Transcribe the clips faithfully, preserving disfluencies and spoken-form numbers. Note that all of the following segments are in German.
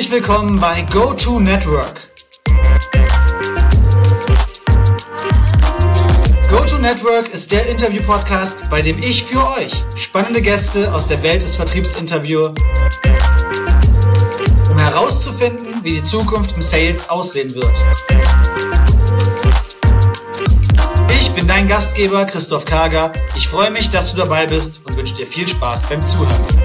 Herzlich willkommen bei GoToNetwork. GoToNetwork ist der Interview-Podcast, bei dem ich für euch spannende Gäste aus der Welt des Vertriebs interviewe, um herauszufinden, wie die Zukunft im Sales aussehen wird. Ich bin dein Gastgeber Christoph Karger. Ich freue mich, dass du dabei bist und wünsche dir viel Spaß beim Zuhören.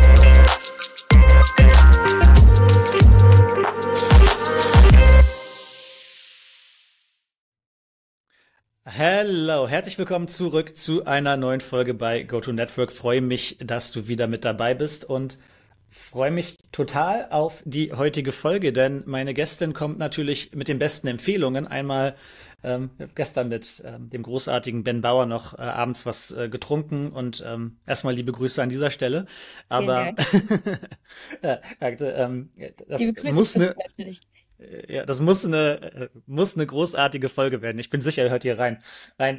Hallo, herzlich willkommen zurück zu einer neuen Folge bei GoToNetwork. Freue mich, dass du wieder mit dabei bist und freue mich total auf die heutige Folge, denn meine Gästin kommt natürlich mit den besten Empfehlungen. Einmal ähm, gestern mit ähm, dem großartigen Ben Bauer noch äh, abends was äh, getrunken und ähm, erstmal liebe Grüße an dieser Stelle. Aber ja, ähm, das liebe Grüße muss eine natürlich. Ja, das muss eine, muss eine großartige Folge werden. Ich bin sicher, ihr hört hier rein. Nein,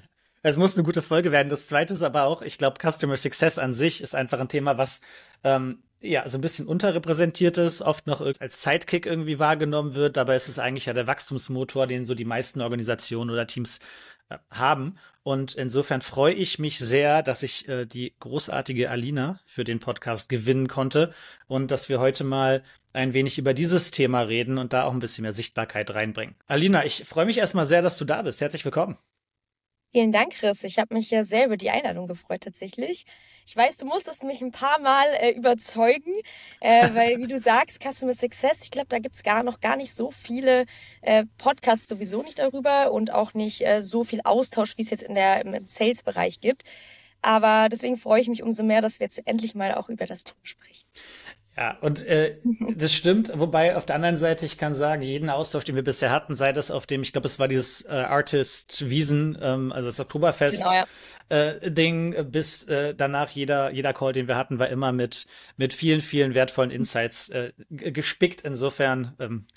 es muss eine gute Folge werden. Das Zweite ist aber auch, ich glaube, Customer Success an sich ist einfach ein Thema, was ähm, ja so ein bisschen unterrepräsentiert ist, oft noch als Sidekick irgendwie wahrgenommen wird. Dabei ist es eigentlich ja der Wachstumsmotor, den so die meisten Organisationen oder Teams äh, haben. Und insofern freue ich mich sehr, dass ich äh, die großartige Alina für den Podcast gewinnen konnte und dass wir heute mal ein wenig über dieses Thema reden und da auch ein bisschen mehr Sichtbarkeit reinbringen. Alina, ich freue mich erstmal sehr, dass du da bist. Herzlich willkommen. Vielen Dank, Chris. Ich habe mich ja sehr über die Einladung gefreut, tatsächlich. Ich weiß, du musstest mich ein paar Mal äh, überzeugen, äh, weil, wie du sagst, Customer Success, ich glaube, da gibt's gar noch gar nicht so viele äh, Podcasts sowieso nicht darüber und auch nicht äh, so viel Austausch, wie es jetzt in der, im, im Sales-Bereich gibt. Aber deswegen freue ich mich umso mehr, dass wir jetzt endlich mal auch über das Thema sprechen. Ja, und äh, das stimmt, wobei auf der anderen Seite, ich kann sagen, jeden Austausch, den wir bisher hatten, sei das auf dem, ich glaube, es war dieses äh, Artist Wiesen, ähm, also das Oktoberfest Genau, ja. äh, Ding, bis äh, danach jeder jeder Call, den wir hatten, war immer mit mit vielen, vielen wertvollen Insights äh, g- gespickt. Insofern ähm,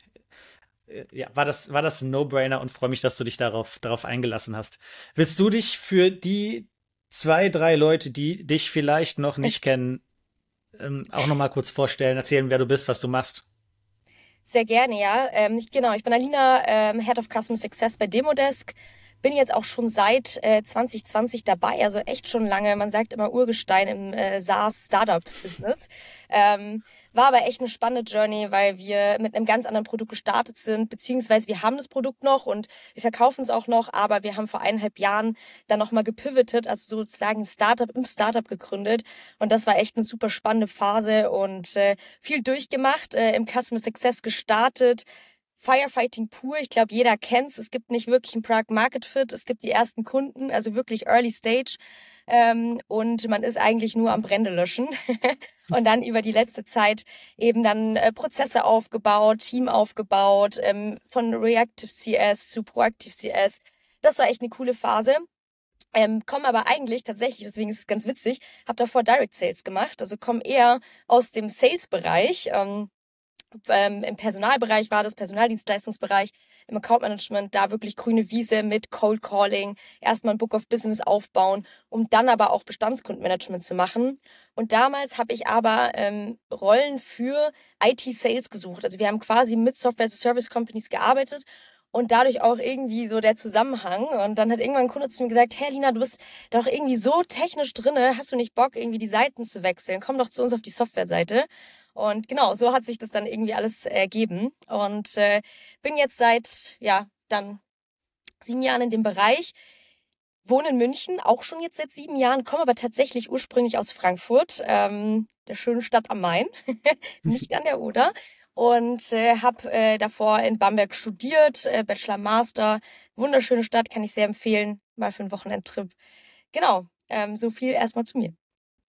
äh, ja, war das war das ein No-Brainer und freue mich, dass du dich darauf darauf eingelassen hast. Willst du dich für die zwei, drei Leute, die dich vielleicht noch nicht kennen, ähm, auch noch mal kurz vorstellen, erzählen, wer du bist, was du machst? Sehr gerne, ja. Ähm, ich, genau, ich bin Alina, ähm, Head of Customer Success bei Demodesk. Bin jetzt auch schon seit äh, zwanzig zwanzig dabei, also echt schon lange. Man sagt immer Urgestein im äh, SaaS-Startup-Business. Ähm, war aber echt eine spannende Journey, weil wir mit einem ganz anderen Produkt gestartet sind, beziehungsweise wir haben das Produkt noch und wir verkaufen es auch noch, aber wir haben vor eineinhalb Jahren dann nochmal gepivotet, also sozusagen ein Startup im Startup gegründet. Und das war echt eine super spannende Phase und äh, viel durchgemacht, äh, im Customer Success gestartet. Firefighting pur, ich glaube, jeder kennt's. Es gibt nicht wirklich ein Product Market Fit, es gibt die ersten Kunden, also wirklich Early Stage. Ähm, und man ist eigentlich nur am Brände löschen. Und dann über die letzte Zeit eben dann äh, Prozesse aufgebaut, Team aufgebaut, ähm, von Reactive C S zu Proactive C S. Das war echt eine coole Phase. Ähm, komme aber eigentlich tatsächlich, deswegen ist es ganz witzig, habe davor Direct Sales gemacht, also komme eher aus dem Sales-Bereich. Ähm, Ähm, Im Personalbereich war das, Personaldienstleistungsbereich, im Account Management, da wirklich grüne Wiese mit Cold Calling, erstmal ein Book of Business aufbauen, um dann aber auch Bestandskundenmanagement zu machen. Und damals habe ich aber ähm, Rollen für I T-Sales gesucht. Also wir haben quasi mit Software-as-a-Service-Companies gearbeitet und dadurch auch irgendwie so der Zusammenhang. Und dann hat irgendwann ein Kunde zu mir gesagt, hey Lina, du bist doch irgendwie so technisch drinne, hast du nicht Bock, irgendwie die Seiten zu wechseln? Komm doch zu uns auf die Softwareseite. Und genau, so hat sich das dann irgendwie alles ergeben. Und äh, bin jetzt seit, ja, dann sieben Jahren in dem Bereich, wohne in München, auch schon jetzt seit sieben Jahren, komme aber tatsächlich ursprünglich aus Frankfurt, ähm, der schönen Stadt am Main, nicht an der Oder. Und äh, habe äh, davor in Bamberg studiert, äh, Bachelor, Master. Wunderschöne Stadt, kann ich sehr empfehlen, mal für einen Wochenendtrip. Genau, ähm, so viel erstmal zu mir.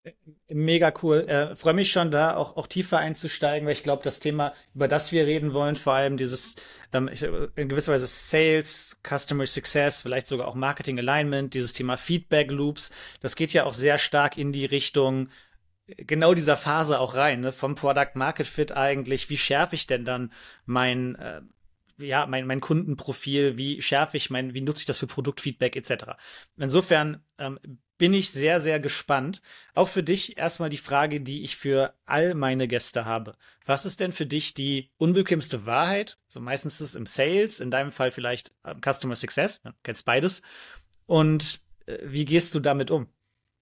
Mega cool. Äh, freue mich schon da auch, auch tiefer einzusteigen, weil ich glaube, das Thema, über das wir reden wollen, vor allem dieses ähm, ich, in gewisser Weise Sales, Customer Success, vielleicht sogar auch Marketing Alignment, dieses Thema Feedback Loops, das geht ja auch sehr stark in die Richtung genau dieser Phase auch rein, ne? Vom Product Market Fit eigentlich. Wie schärfe ich denn dann mein äh, ja, mein, mein Kundenprofil, wie schärfe ich mein, wie nutze ich das für Produktfeedback et cetera. Insofern ähm, bin ich sehr, sehr gespannt. Auch für dich erstmal die Frage, die ich für all meine Gäste habe. Was ist denn für dich die unbequemste Wahrheit? So meistens ist es im Sales, in deinem Fall vielleicht ähm, Customer Success, ja, kennst beides. Und äh, wie gehst du damit um?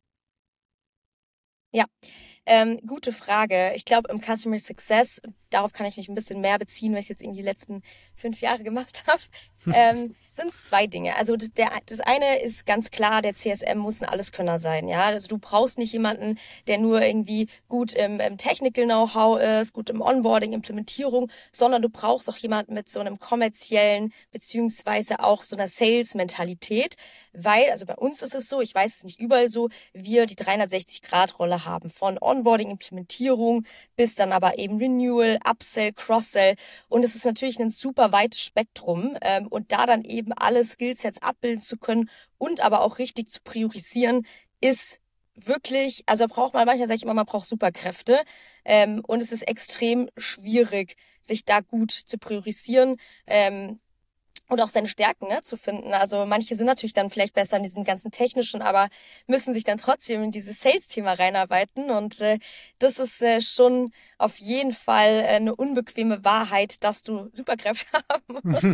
Ja, ähm, gute Frage. Ich glaube, im Customer Success, darauf kann ich mich ein bisschen mehr beziehen, weil ich jetzt irgendwie die letzten fünf Jahre gemacht habe, ähm, sind es zwei Dinge. Also d- der, das eine ist ganz klar, der C S M muss ein Alleskönner sein. Ja, also du brauchst nicht jemanden, der nur irgendwie gut im, im Technical Know-how ist, gut im Onboarding, Implementierung, sondern du brauchst auch jemanden mit so einem kommerziellen beziehungsweise auch so einer Sales-Mentalität, weil, also bei uns ist es so, ich weiß es nicht überall so, wir die dreihundertsechzig-Grad-Rolle haben von Onboarding, Implementierung bis dann aber eben Renewal, Upsell, Cross-Sell. Und es ist natürlich ein super weites Spektrum. Ähm, und da dann eben alle Skillsets abbilden zu können und aber auch richtig zu priorisieren, ist wirklich, also braucht man, manchmal sage ich immer, man braucht Superkräfte. Ähm, und es ist extrem schwierig, sich da gut zu priorisieren. Ähm, und auch seine Stärken, ne, zu finden. Also manche sind natürlich dann vielleicht besser in diesem ganzen Technischen, aber müssen sich dann trotzdem in dieses Sales-Thema reinarbeiten. Und äh, das ist äh, schon auf jeden Fall äh, eine unbequeme Wahrheit, dass du Superkräfte haben musst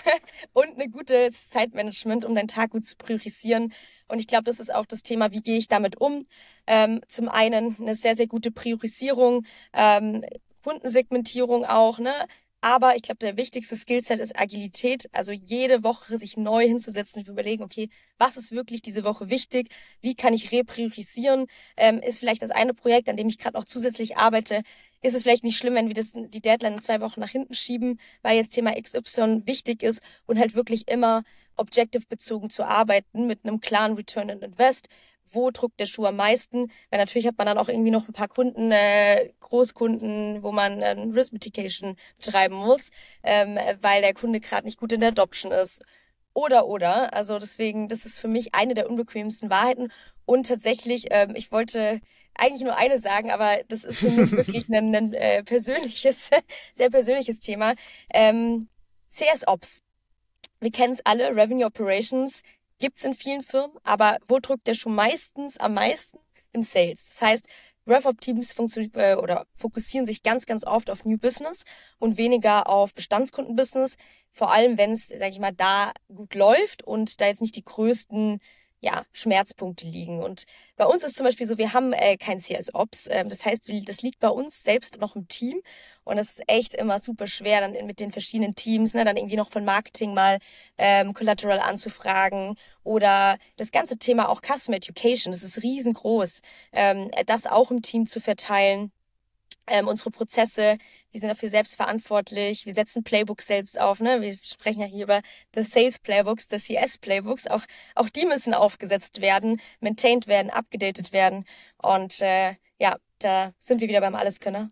und ein gutes Zeitmanagement, um deinen Tag gut zu priorisieren. Und ich glaube, das ist auch das Thema, wie gehe ich damit um? Ähm, zum einen eine sehr, sehr gute Priorisierung, ähm, Kundensegmentierung auch, ne? Aber ich glaube, der wichtigste Skillset ist Agilität. Also jede Woche sich neu hinzusetzen und überlegen, okay, was ist wirklich diese Woche wichtig? Wie kann ich repriorisieren? Ähm, ist vielleicht das eine Projekt, an dem ich gerade noch zusätzlich arbeite, ist es vielleicht nicht schlimm, wenn wir das, die Deadline in zwei Wochen nach hinten schieben, weil jetzt Thema X Y wichtig ist und halt wirklich immer objective-bezogen zu arbeiten mit einem klaren Return on Invest. Wo drückt der Schuh am meisten? Weil natürlich hat man dann auch irgendwie noch ein paar Kunden, äh, Großkunden, wo man äh, Risk Mitigation betreiben muss, ähm, weil der Kunde gerade nicht gut in der Adoption ist. Oder, oder. Also deswegen, das ist für mich eine der unbequemsten Wahrheiten. Und tatsächlich, ähm, ich wollte eigentlich nur eine sagen, aber das ist für mich wirklich ein, ein äh, persönliches, sehr persönliches Thema. Ähm, C S Ops. Wir kennen es alle, Revenue Operations gibt's in vielen Firmen, aber wo drückt der Schuh meistens am meisten? Im Sales. Das heißt, RevOps-Teams funktionieren äh, oder fokussieren sich ganz, ganz oft auf New Business und weniger auf Bestandskundenbusiness. Vor allem, wenn es, sage ich mal, da gut läuft und da jetzt nicht die größten ja, Schmerzpunkte liegen. Und bei uns ist zum Beispiel so, wir haben äh, kein C S Ops. Ähm, das heißt, wir- das liegt bei uns selbst noch im Team. Und es ist echt immer super schwer, dann in- mit den verschiedenen Teams, ne, dann irgendwie noch von Marketing mal ähm, Collateral anzufragen oder das ganze Thema auch Customer Education, das ist riesengroß, ähm, das auch im Team zu verteilen. Ähm, unsere Prozesse, wir sind dafür selbst verantwortlich. Wir setzen Playbooks selbst auf, ne? Wir sprechen ja hier über the Sales Playbooks, the C S Playbooks. Auch, auch die müssen aufgesetzt werden, maintained werden, abgedatet werden. Und äh, ja, da sind wir wieder beim Alleskönner.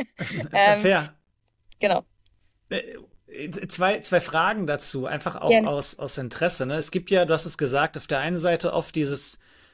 ähm, Fair. genau. Äh, Zwei, zwei Fragen dazu, einfach auch Gerne. aus, aus Interesse. Ne? Es gibt ja, du hast es gesagt, auf der einen Seite oft dieses,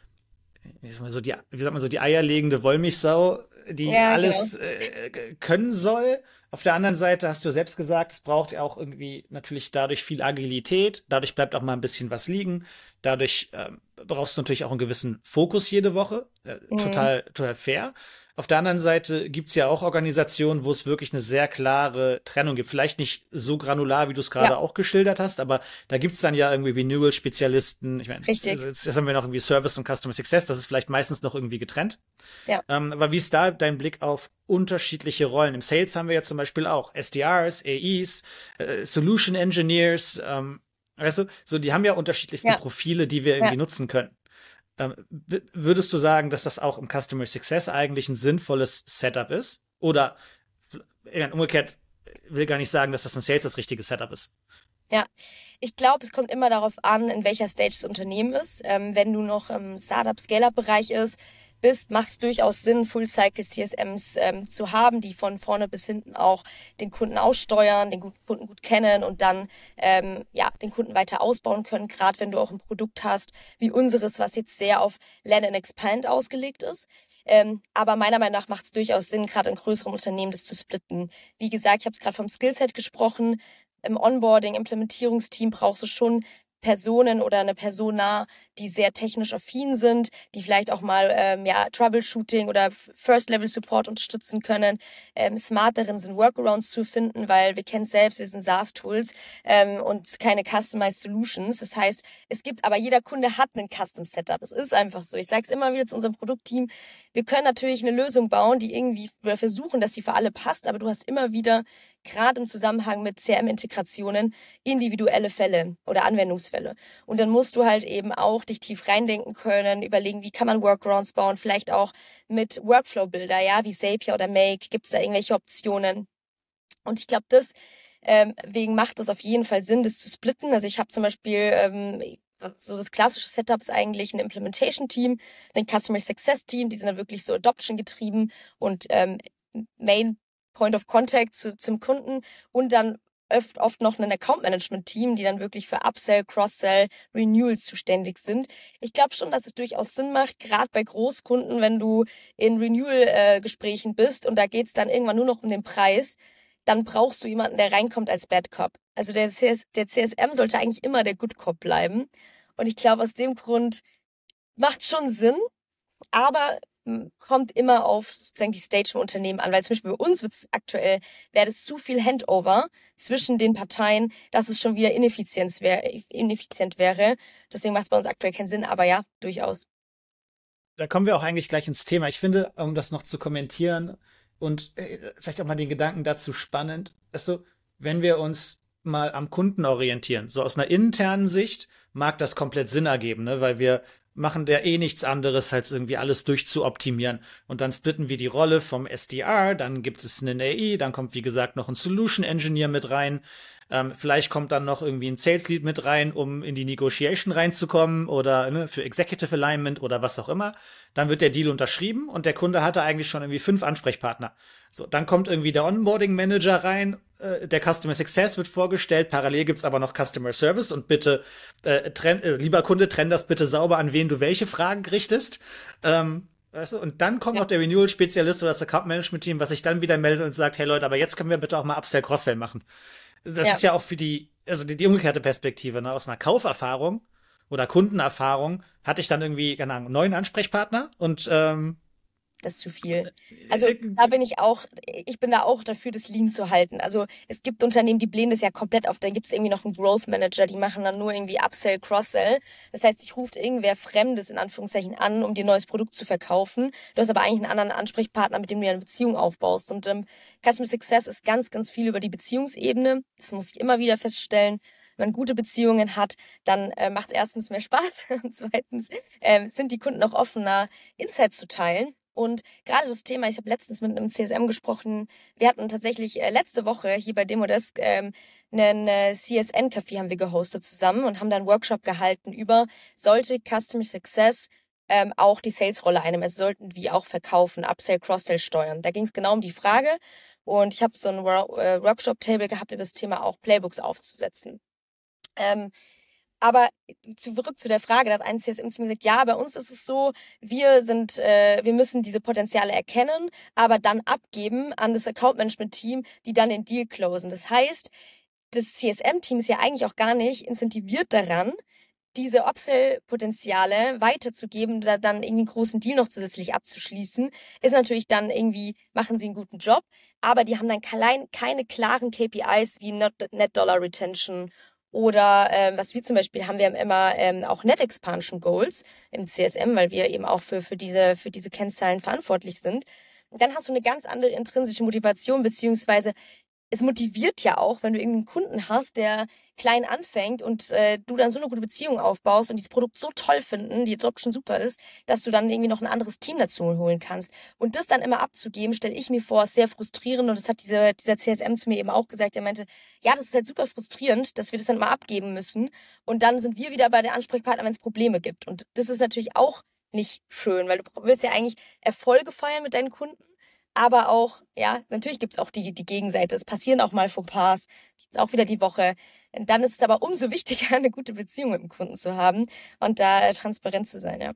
wie sagt man so, die, wie sagt man so, die eierlegende Wollmilchsau, die Ja, genau. alles äh, können soll. Auf der anderen Seite hast du selbst gesagt, es braucht ja auch irgendwie natürlich dadurch viel Agilität, dadurch bleibt auch mal ein bisschen was liegen, dadurch ähm, brauchst du natürlich auch einen gewissen Fokus jede Woche. Äh, Mhm. total, total fair. Auf der anderen Seite gibt es ja auch Organisationen, wo es wirklich eine sehr klare Trennung gibt. Vielleicht nicht so granular, wie du es Ja, gerade auch geschildert hast, aber da gibt es dann ja irgendwie Renewal-Spezialisten. Ich meine, jetzt, richtig. jetzt haben wir noch irgendwie Service und Customer Success, das ist vielleicht meistens noch irgendwie getrennt. Ja. Ähm, aber wie ist da dein Blick auf unterschiedliche Rollen? Im Sales haben wir ja zum Beispiel auch S D Rs, A Es, äh, Solution Engineers, ähm, weißt du, so die haben ja unterschiedlichste Ja. Profile, die wir Ja. irgendwie nutzen können. Ähm, würdest du sagen, dass das auch im Customer Success eigentlich ein sinnvolles Setup ist? Oder äh, umgekehrt, will gar nicht sagen, dass das im Sales das richtige Setup ist. Ja, ich glaube, es kommt immer darauf an, in welcher Stage das Unternehmen ist. Ähm, wenn du noch im Startup-Scale-Up-Bereich ist, bist, macht es durchaus Sinn, Full-Cycle-C S Ms ähm, zu haben, die von vorne bis hinten auch den Kunden aussteuern, den guten Kunden gut kennen und dann ähm, ja den Kunden weiter ausbauen können. Gerade wenn du auch ein Produkt hast wie unseres, was jetzt sehr auf Land and Expand ausgelegt ist. Ähm, aber meiner Meinung nach macht es durchaus Sinn, gerade in größeren Unternehmen das zu splitten. Wie gesagt, ich habe es gerade vom Skillset gesprochen. im Onboarding, Implementierungsteam brauchst du schon Personen oder eine Persona, die sehr technisch affin sind, die vielleicht auch mal ähm, ja, Troubleshooting oder First-Level-Support unterstützen können, ähm, smart darin sind, Workarounds zu finden, weil wir kennen es selbst, wir sind SaaS-Tools ähm, und keine Customized Solutions. Das heißt, es gibt, aber jeder Kunde hat einen Custom-Setup. Es ist einfach so. Ich sage es immer wieder zu unserem Produktteam, wir können natürlich eine Lösung bauen, die irgendwie, wir versuchen, dass sie für alle passt, aber du hast immer wieder, gerade im Zusammenhang mit C R M-Integrationen, individuelle Fälle oder Anwendungsfälle. Und dann musst du halt eben auch dich tief reindenken können, überlegen, wie kann man Workarounds bauen, vielleicht auch mit Workflow-Builder, ja, wie Zapier oder Make, gibt es da irgendwelche Optionen? Und ich glaube, das ähm, wegen macht es auf jeden Fall Sinn, das zu splitten. Also ich habe zum Beispiel ähm, so das klassische Setup ist eigentlich ein Implementation-Team, ein Customer Success-Team, die sind dann wirklich so Adoption getrieben und ähm, Main Point of Contact zu, zum Kunden und dann oft, oft noch ein Account-Management-Team, die dann wirklich für Upsell, Cross-Sell, Renewals zuständig sind. Ich glaube schon, dass es durchaus Sinn macht, gerade bei Großkunden, wenn du in Renewal-Gesprächen bist und da geht's dann irgendwann nur noch um den Preis, dann brauchst du jemanden, der reinkommt als Bad Cop. Also der, C S, der C S M sollte eigentlich immer der Good Cop bleiben. Und ich glaube, aus dem Grund macht schon Sinn, aber m, kommt immer auf sozusagen die Stage im Unternehmen an, weil zum Beispiel bei uns wird es aktuell, wäre das zu viel Handover zwischen den Parteien, dass es schon wieder Ineffizienz wär, ineffizient wäre. Deswegen macht es bei uns aktuell keinen Sinn, aber ja, durchaus. Da kommen wir auch eigentlich gleich ins Thema. Ich finde, um das noch zu kommentieren und äh, vielleicht auch mal den Gedanken dazu spannend, also wenn wir uns mal am Kunden orientieren, so aus einer internen Sicht mag das komplett Sinn ergeben, ne? Weil wir machen der eh nichts anderes, als irgendwie alles durchzuoptimieren. Und dann splitten wir die Rolle vom S D R, dann gibt es einen A I, dann kommt, wie gesagt, noch ein Solution Engineer mit rein. Ähm, vielleicht kommt dann noch irgendwie ein Sales Lead mit rein, um in die Negotiation reinzukommen oder ne, für Executive Alignment oder was auch immer. Dann wird der Deal unterschrieben und der Kunde hatte eigentlich schon irgendwie fünf Ansprechpartner. So, dann kommt irgendwie der Onboarding Manager rein, äh, der Customer Success wird vorgestellt, parallel gibt's aber noch Customer Service und bitte, äh, trenn, äh, lieber Kunde, trenn das bitte sauber, an wen du welche Fragen richtest. Ähm, weißt du, und dann kommt Ja. noch der Renewal-Spezialist oder das Account-Management-Team, was sich dann wieder meldet und sagt, hey Leute, aber jetzt können wir bitte auch mal Upsell, Cross-Sell machen. Das Ja. ist ja auch für die, also die, die umgekehrte Perspektive, ne? Aus einer Kauferfahrung oder Kundenerfahrung hatte ich dann irgendwie, keine Ahnung, neun Ansprechpartner und ähm, Das ist zu viel. Also da bin ich auch, ich bin da auch dafür, das Lean zu halten. Also es gibt Unternehmen, die blähen das ja komplett auf. Da gibt es irgendwie noch einen Growth Manager, die machen dann nur irgendwie Upsell, Cross-Sell. Das heißt, ich ruft irgendwer Fremdes in Anführungszeichen an, um dir ein neues Produkt zu verkaufen. Du hast aber eigentlich einen anderen Ansprechpartner, mit dem du eine Beziehung aufbaust. Und ähm, Customer Success ist ganz, ganz viel über die Beziehungsebene. Das muss ich immer wieder feststellen. Wenn man gute Beziehungen hat, dann äh, macht es erstens mehr Spaß und zweitens ähm, sind die Kunden auch offener, Insights zu teilen. Und gerade das Thema, ich habe letztens mit einem C S M gesprochen, wir hatten tatsächlich äh, letzte Woche hier bei Demodesk ähm, einen äh, C S N-Café haben wir gehostet zusammen und haben dann einen Workshop gehalten über, sollte Customer Success ähm, auch die Sales-Rolle einnehmen, also sollten wir auch verkaufen, Upsell, Cross-Sell steuern. Da ging es genau um die Frage und ich habe so ein Wor äh, Workshop-Table gehabt, über das Thema auch Playbooks aufzusetzen. Ähm, aber zurück zu der Frage, da hat ein C S M zu mir gesagt, ja, bei uns ist es so, wir sind, äh, wir müssen diese Potenziale erkennen, aber dann abgeben an das Account Management Team, die dann den Deal closen. Das heißt, das C S M-Team ist ja eigentlich auch gar nicht incentiviert daran, diese Upsell-Potenziale weiterzugeben, da dann irgendwie einen großen Deal noch zusätzlich abzuschließen, ist natürlich dann irgendwie, machen sie einen guten Job, aber die haben dann klein, keine klaren K P Is wie Net, Net Dollar Retention oder ähm, was wir zum Beispiel haben, wir haben immer ähm, auch Net Expansion Goals im C S M, weil wir eben auch für, für, diese, für diese Kennzahlen verantwortlich sind. Und dann hast du eine ganz andere intrinsische Motivation, beziehungsweise es motiviert ja auch, wenn du irgendeinen Kunden hast, der klein anfängt und äh, du dann so eine gute Beziehung aufbaust und dieses Produkt so toll finden, die Adoption super ist, dass du dann irgendwie noch ein anderes Team dazu holen kannst. Und das dann immer abzugeben, stelle ich mir vor, ist sehr frustrierend. Und das hat diese, dieser C S M zu mir eben auch gesagt. Er meinte, ja, das ist halt super frustrierend, dass wir das dann immer abgeben müssen. Und dann sind wir wieder bei der Ansprechpartner, wenn es Probleme gibt. Und das ist natürlich auch nicht schön, weil du willst ja eigentlich Erfolge feiern mit deinen Kunden. Aber auch, ja, natürlich gibt's auch die, die Gegenseite. Es passieren auch mal Fauxpas. Gibt's auch wieder die Woche. Dann ist es aber umso wichtiger, eine gute Beziehung mit dem Kunden zu haben und da äh, transparent zu sein, ja.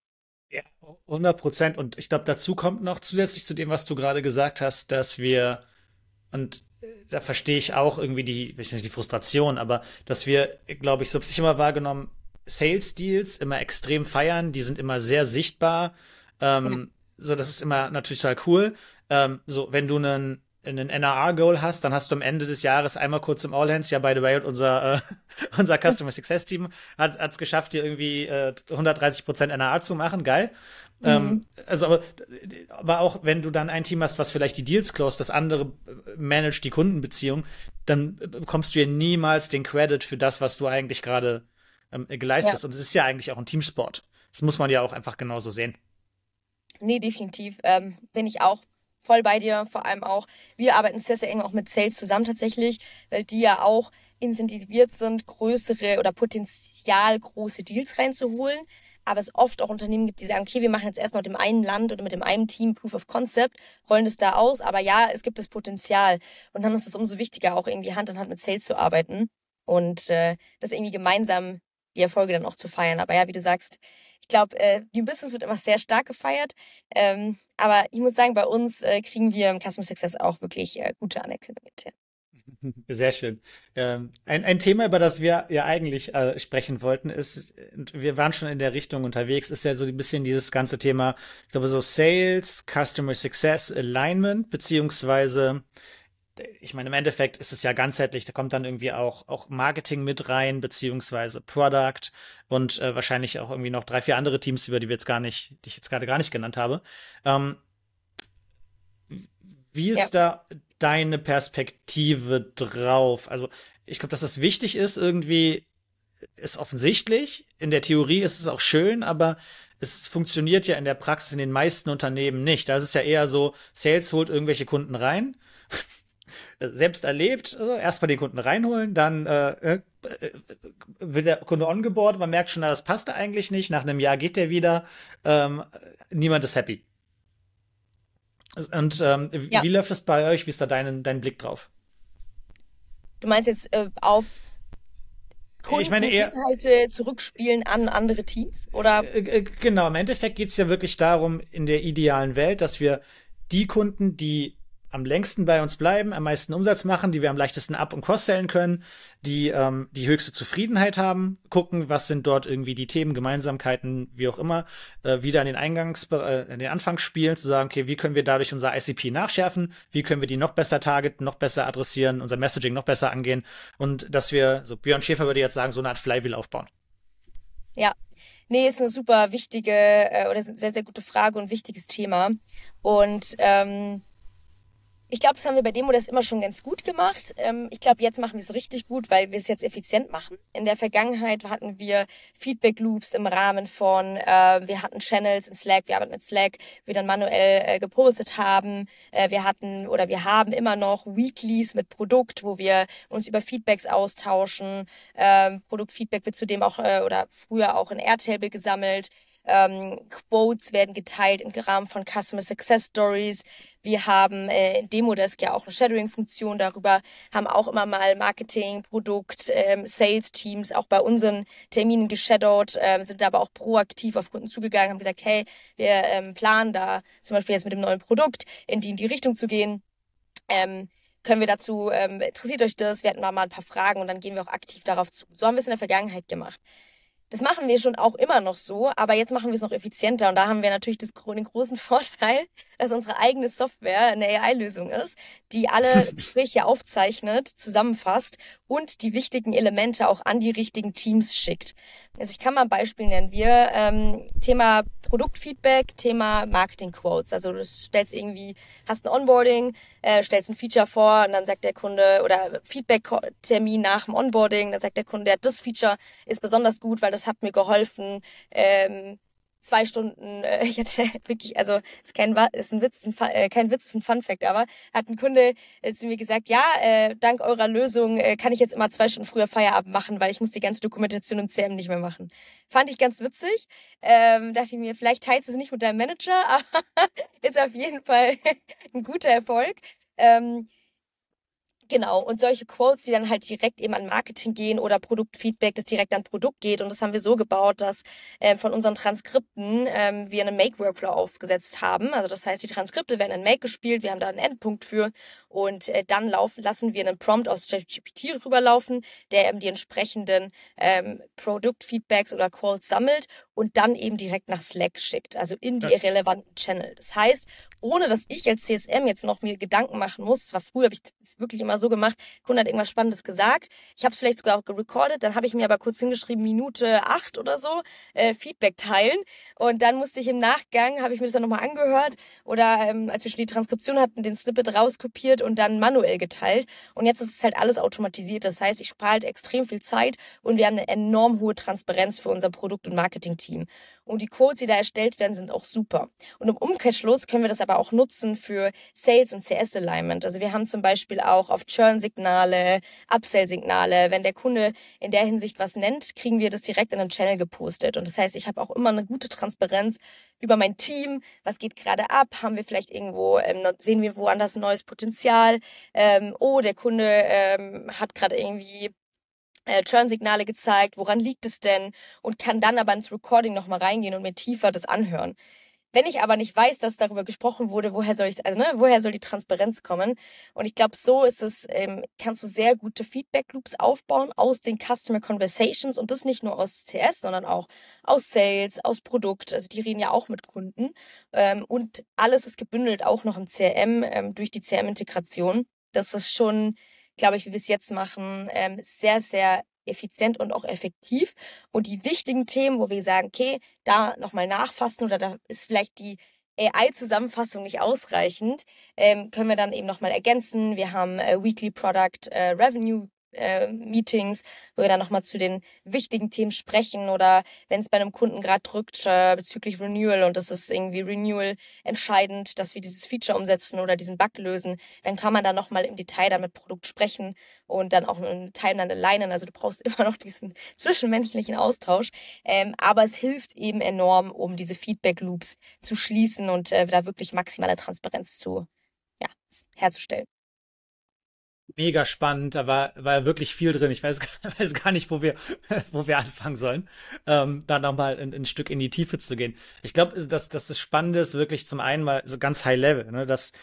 ja, hundert Prozent. Und ich glaube, dazu kommt noch zusätzlich zu dem, was du gerade gesagt hast, dass wir, und da verstehe ich auch irgendwie die, weiß nicht, die Frustration, aber dass wir, glaube ich, so habe ich immer wahrgenommen, Sales-Deals immer extrem feiern, die sind immer sehr sichtbar. Ja. Ähm, so, das ist immer natürlich total cool. Ähm, so, wenn du einen einen N R R-Goal hast, dann hast du am Ende des Jahres einmal kurz im All Hands, ja, by the way, unser, äh, unser Customer Success Team hat es geschafft, dir irgendwie äh, hundertdreißig Prozent N R R zu machen, geil. Ähm, Mhm. also, aber, aber auch wenn du dann ein Team hast, was vielleicht die Deals closed, das andere äh, managt die Kundenbeziehung, dann äh, bekommst du ja niemals den Credit für das, was du eigentlich gerade ähm, Ja. geleistest. Und es ist ja eigentlich auch ein Teamsport. Das muss man ja auch einfach genauso sehen. Nee, definitiv. Ähm, bin ich auch voll bei dir. Vor allem auch, wir arbeiten sehr, sehr eng auch mit Sales zusammen tatsächlich, weil die ja auch incentiviert sind, größere oder potenziell große Deals reinzuholen. Aber es oft auch Unternehmen gibt, die sagen, okay, wir machen jetzt erstmal mit dem einen Land oder mit dem einen Team Proof of Concept, rollen das da aus. Aber ja, es gibt das Potenzial. Und dann ist es umso wichtiger, auch irgendwie Hand in Hand mit Sales zu arbeiten und äh, das irgendwie gemeinsam die Erfolge dann auch zu feiern. Aber ja, wie du sagst, ich glaube, äh, New Business wird immer sehr stark gefeiert. Ähm, aber ich muss sagen, bei uns äh, kriegen wir im Customer Success auch wirklich äh, gute Anerkennung intern. Sehr schön. Ähm, ein, ein Thema, über das wir ja eigentlich äh, sprechen wollten, ist, und wir waren schon in der Richtung unterwegs, ist ja so ein bisschen dieses ganze Thema, ich glaube, so Sales, Customer Success, Alignment, beziehungsweise, ich meine, im Endeffekt ist es ja ganzheitlich, da kommt dann irgendwie auch, auch Marketing mit rein, beziehungsweise Product und äh, wahrscheinlich auch irgendwie noch drei, vier andere Teams, über die wir jetzt gar nicht, die ich jetzt gerade gar nicht genannt habe. Ähm, Wie Ja. ist da deine Perspektive drauf? Also, ich glaube, dass das wichtig ist, irgendwie ist offensichtlich. In der Theorie ist es auch schön, aber es funktioniert ja in der Praxis in den meisten Unternehmen nicht. Da ist es ja eher so, Sales holt irgendwelche Kunden rein, selbst erlebt, also erstmal den Kunden reinholen, dann äh, äh, wird der Kunde ongeboardet, man merkt schon, na, das passt eigentlich nicht, nach einem Jahr geht der wieder, ähm, niemand ist happy. Und ähm, Ja. wie läuft das bei euch? Wie ist da dein, dein Blick drauf? Du meinst jetzt äh, auf Ich meine eher, Kundeninhalte zurückspielen an andere Teams? Oder? äh, äh, genau, im Endeffekt geht es ja wirklich darum, in der idealen Welt, dass wir die Kunden, die am längsten bei uns bleiben, am meisten Umsatz machen, die wir am leichtesten up- und cross-sellen können, die ähm, die höchste Zufriedenheit haben, gucken, was sind dort irgendwie die Themen, Gemeinsamkeiten, wie auch immer, äh, wieder in den Eingangs, äh, in den Anfang spielen, zu sagen, okay, wie können wir dadurch unser I C P nachschärfen, wie können wir die noch besser targeten, noch besser adressieren, unser Messaging noch besser angehen und dass wir, so Björn Schäfer würde jetzt sagen, so eine Art Flywheel aufbauen. Ja. Nee, ist eine super wichtige äh, oder ist eine sehr, sehr gute Frage und wichtiges Thema. Und ähm, ich glaube, das haben wir bei Demo das immer schon ganz gut gemacht. Ähm, ich glaube, jetzt machen wir es richtig gut, weil wir es jetzt effizient machen. In der Vergangenheit hatten wir Feedback Loops im Rahmen von, äh, wir hatten Channels in Slack, wir arbeiten mit Slack, wir dann manuell äh, gepostet haben. Äh, wir hatten oder wir haben immer noch Weeklies mit Produkt, wo wir uns über Feedbacks austauschen. Ähm, Produktfeedback wird zudem auch äh, oder früher auch in Airtable gesammelt. Ähm, Quotes werden geteilt im Rahmen von Customer Success Stories. Wir haben äh, in Demodesk ja auch eine Shadowing-Funktion darüber, haben auch immer mal Marketing, Produkt, ähm, Sales-Teams auch bei unseren Terminen geshadowt, ähm, sind da aber auch proaktiv auf Kunden zugegangen, haben gesagt, hey, wir ähm, planen da zum Beispiel jetzt mit dem neuen Produkt in die, in die Richtung zu gehen. Ähm, können wir dazu, ähm, interessiert euch das? Wir hatten mal ein paar Fragen und dann gehen wir auch aktiv darauf zu. So haben wir es in der Vergangenheit gemacht. Das machen wir schon auch immer noch so, aber jetzt machen wir es noch effizienter. Und da haben wir natürlich das, den großen Vorteil, dass unsere eigene Software eine A I-Lösung ist, die alle Gespräche aufzeichnet, zusammenfasst und die wichtigen Elemente auch an die richtigen Teams schickt. Also ich kann mal ein Beispiel nennen. Wir ähm, Thema Produktfeedback, Thema Marketing Quotes. Also du stellst irgendwie, hast ein Onboarding, äh, stellst ein Feature vor und dann sagt der Kunde oder Feedback-Termin nach dem Onboarding, dann sagt der Kunde, ja, das Feature ist besonders gut, weil das hat mir geholfen, ähm, zwei Stunden, äh, ich hatte wirklich, also ist kein ist ein Witz, ein, äh, kein Witz, ist ein Fun Fact, aber hat ein Kunde äh, zu mir gesagt, ja, äh, dank eurer Lösung äh, kann ich jetzt immer zwei Stunden früher Feierabend machen, weil ich muss die ganze Dokumentation im C M nicht mehr machen. Fand ich ganz witzig. Ähm, dachte ich mir, vielleicht teilst du es nicht mit deinem Manager, aber ist auf jeden Fall ein guter Erfolg. Ähm, Genau, und solche Quotes, die dann halt direkt eben an Marketing gehen oder Produktfeedback, das direkt an Produkt geht. Und das haben wir so gebaut, dass äh, von unseren Transkripten ähm, wir einen Make-Workflow aufgesetzt haben. Also das heißt, die Transkripte werden in Make gespielt, wir haben da einen Endpunkt für und äh, dann laufen, lassen wir einen Prompt aus ChatGPT drüber laufen, der eben die entsprechenden ähm, Produktfeedbacks oder Quotes sammelt und dann eben direkt nach Slack schickt, also in die Ja. relevanten Channel. Das heißt, ohne dass ich als C S M jetzt noch mir Gedanken machen muss, das war früher, habe ich das wirklich immer so gemacht, Kunde hat irgendwas Spannendes gesagt, ich habe es vielleicht sogar auch gerecordet, dann habe ich mir aber kurz hingeschrieben, Minute acht oder so, äh, Feedback teilen und dann musste ich im Nachgang, habe ich mir das dann nochmal angehört oder ähm, als wir schon die Transkription hatten, den Snippet rauskopiert und dann manuell geteilt und jetzt ist es halt alles automatisiert, das heißt, ich spare halt extrem viel Zeit und wir haben eine enorm hohe Transparenz für unser Produkt- und Marketing-Team und die Quotes, die da erstellt werden, sind auch super. Und im Umkehrschluss können wir das aber auch nutzen für Sales- und C S-Alignment. Also wir haben zum Beispiel auch auf Churn-Signale, Upsell-Signale, wenn der Kunde in der Hinsicht was nennt, kriegen wir das direkt in den Channel gepostet. Und das heißt, ich habe auch immer eine gute Transparenz über mein Team. Was geht gerade ab? Haben wir vielleicht irgendwo, ähm, sehen wir woanders ein neues Potenzial? Ähm, oh, der Kunde ähm, hat gerade irgendwie äh, Churn-Signale gezeigt, woran liegt es denn? Und kann dann aber ins Recording nochmal reingehen und mir tiefer das anhören. Wenn ich aber nicht weiß, dass darüber gesprochen wurde, woher soll ich, also ne, woher soll die Transparenz kommen? Und ich glaube, so ist es, ähm, kannst du sehr gute Feedback-Loops aufbauen aus den Customer Conversations und das nicht nur aus C S, sondern auch aus Sales, aus Produkt. Also die reden ja auch mit Kunden. Ähm, und alles ist gebündelt auch noch im C R M ähm, durch die C R M-Integration. Das ist schon, glaube ich, wie wir es jetzt machen, ähm, sehr, sehr effizient und auch effektiv. Und die wichtigen Themen, wo wir sagen, okay, da nochmal nachfassen oder da ist vielleicht die A I-Zusammenfassung nicht ausreichend, ähm, können wir dann eben nochmal ergänzen. Wir haben äh, Weekly Product äh, Revenue äh, Meetings, wo wir dann nochmal zu den wichtigen Themen sprechen oder wenn es bei einem Kunden gerade drückt äh, bezüglich Renewal und das ist irgendwie Renewal entscheidend, dass wir dieses Feature umsetzen oder diesen Bug lösen, dann kann man da nochmal im Detail dann mit Produkt sprechen und dann auch einen Timeline alignen. Also du brauchst immer noch diesen zwischenmenschlichen Austausch, ähm, aber es hilft eben enorm, um diese Feedback-Loops zu schließen und äh, da wirklich maximale Transparenz zu, ja, herzustellen. Mega spannend, da war, war wirklich viel drin. Ich weiß, weiß gar nicht, wo wir, wo wir anfangen sollen, ähm, da nochmal ein, ein Stück in die Tiefe zu gehen. Ich glaube, dass, dass das Spannende ist wirklich zum einen mal so ganz high level, ne, dass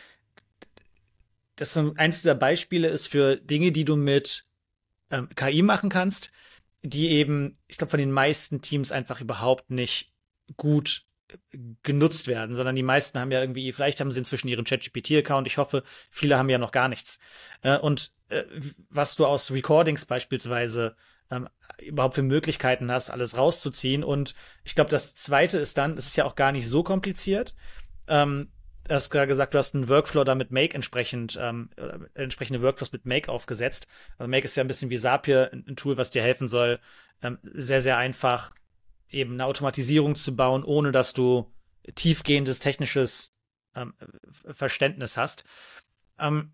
das so eins dieser Beispiele ist für Dinge, die du mit ähm, K I machen kannst, die eben, ich glaube, von den meisten Teams einfach überhaupt nicht gut genutzt werden, sondern die meisten haben ja irgendwie, vielleicht haben sie inzwischen ihren ChatGPT-Account, ich hoffe, viele haben ja noch gar nichts. Äh, und äh, was du aus Recordings beispielsweise ähm, überhaupt für Möglichkeiten hast, alles rauszuziehen. Und ich glaube, das Zweite ist dann, es ist ja auch gar nicht so kompliziert. Ähm, Du hast gerade gesagt, du hast einen Workflow da mit Make entsprechend, ähm, äh, entsprechende Workflows mit Make aufgesetzt. Also Make ist ja ein bisschen wie Zapier, ein, ein Tool, was dir helfen soll, ähm, sehr, sehr einfach eben eine Automatisierung zu bauen, ohne dass du tiefgehendes technisches ähm, Verständnis hast. Ähm,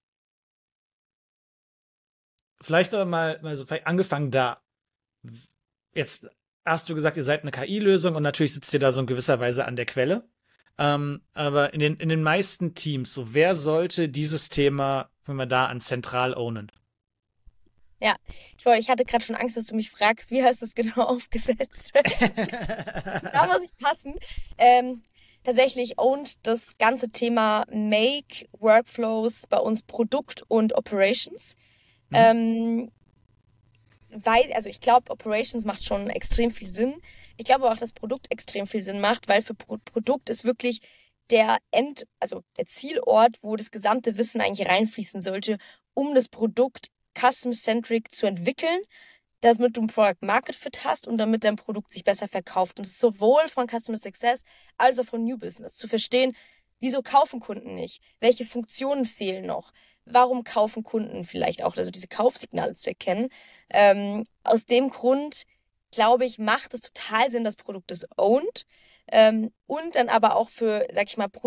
vielleicht aber mal, mal so vielleicht angefangen da. Jetzt hast du gesagt, ihr seid eine K I-Lösung und natürlich sitzt ihr da so in gewisser Weise an der Quelle. Ähm, aber in den, in den meisten Teams, so wer sollte dieses Thema, wenn wir da an zentral ownen? Ja, ich, wollte, ich hatte gerade schon Angst, dass du mich fragst, wie hast du es genau aufgesetzt? Da muss ich passen. Ähm, tatsächlich ownt das ganze Thema Make, Workflows bei uns Produkt und Operations. Mhm. Ähm, weil, also ich glaube, Operations macht schon extrem viel Sinn. Ich glaube auch, dass Produkt extrem viel Sinn macht, weil für Pro Produkt ist wirklich der End, also der Zielort, wo das gesamte Wissen eigentlich reinfließen sollte, um das Produkt custom-centric zu entwickeln, damit du ein Product Market Fit hast und damit dein Produkt sich besser verkauft. Und das ist sowohl von Customer Success als auch von New Business. Zu verstehen, wieso kaufen Kunden nicht? Welche Funktionen fehlen noch? Warum kaufen Kunden vielleicht auch? Also diese Kaufsignale zu erkennen. Ähm, aus dem Grund, glaube ich, macht es total Sinn, das Produkt ist owned. Ähm, und dann aber auch für, sag ich mal,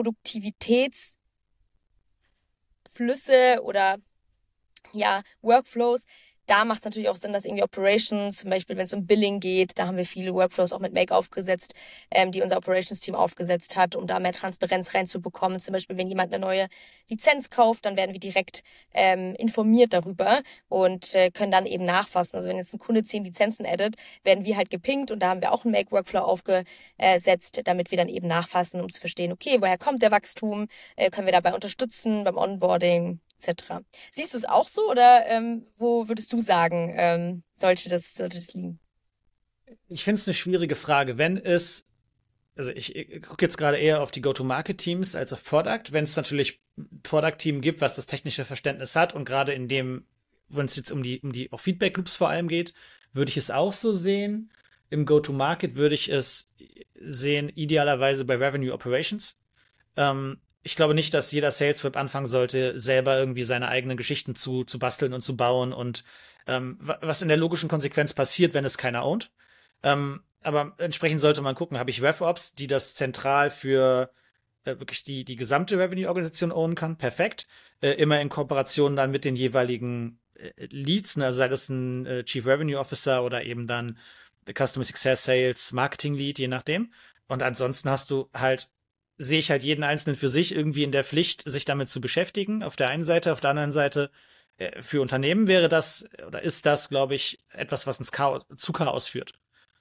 Produktivitätsflüsse oder ja, Workflows da macht es natürlich auch Sinn, dass irgendwie Operations, zum Beispiel wenn es um Billing geht, da haben wir viele Workflows auch mit Make aufgesetzt, ähm, die unser Operations-Team aufgesetzt hat, um da mehr Transparenz reinzubekommen. Zum Beispiel, wenn jemand eine neue Lizenz kauft, dann werden wir direkt ähm, informiert darüber und äh, können dann eben nachfassen. Also wenn jetzt ein Kunde zehn Lizenzen addet, werden wir halt gepinkt und da haben wir auch einen Make-Workflow aufgesetzt, damit wir dann eben nachfassen, um zu verstehen, okay, woher kommt der Wachstum, äh, können wir dabei unterstützen beim Onboarding et cetera. Siehst du es auch so oder ähm, wo würdest du sagen, ähm, sollte das, sollte das liegen? Ich finde es eine schwierige Frage. Wenn es, also ich, ich gucke jetzt gerade eher auf die Go-to-Market-Teams als auf Product. Wenn es natürlich ein Product-Team gibt, was das technische Verständnis hat und gerade in dem, wenn es jetzt um die, um die auch Feedback-Loops vor allem geht, würde ich es auch so sehen. Im Go-to-Market würde ich es sehen, idealerweise bei Revenue Operations. Ähm, ich glaube nicht, dass jeder Sales Rep anfangen sollte, selber irgendwie seine eigenen Geschichten zu, zu basteln und zu bauen und ähm, was in der logischen Konsequenz passiert, wenn es keiner ownt. Ähm, aber entsprechend sollte man gucken, habe ich RevOps, die das zentral für äh, wirklich die, die gesamte Revenue-Organisation ownen kann? Perfekt. Äh, immer in Kooperation dann mit den jeweiligen äh, Leads, ne? Also sei das ein äh, Chief Revenue Officer oder eben dann der Customer Success Sales Marketing Lead, je nachdem. Und ansonsten hast du halt, sehe ich halt jeden Einzelnen für sich irgendwie in der Pflicht, sich damit zu beschäftigen. Auf der einen Seite, auf der anderen Seite, äh, für Unternehmen wäre das oder ist das, glaube ich, etwas, was ins Chaos, zu Chaos führt.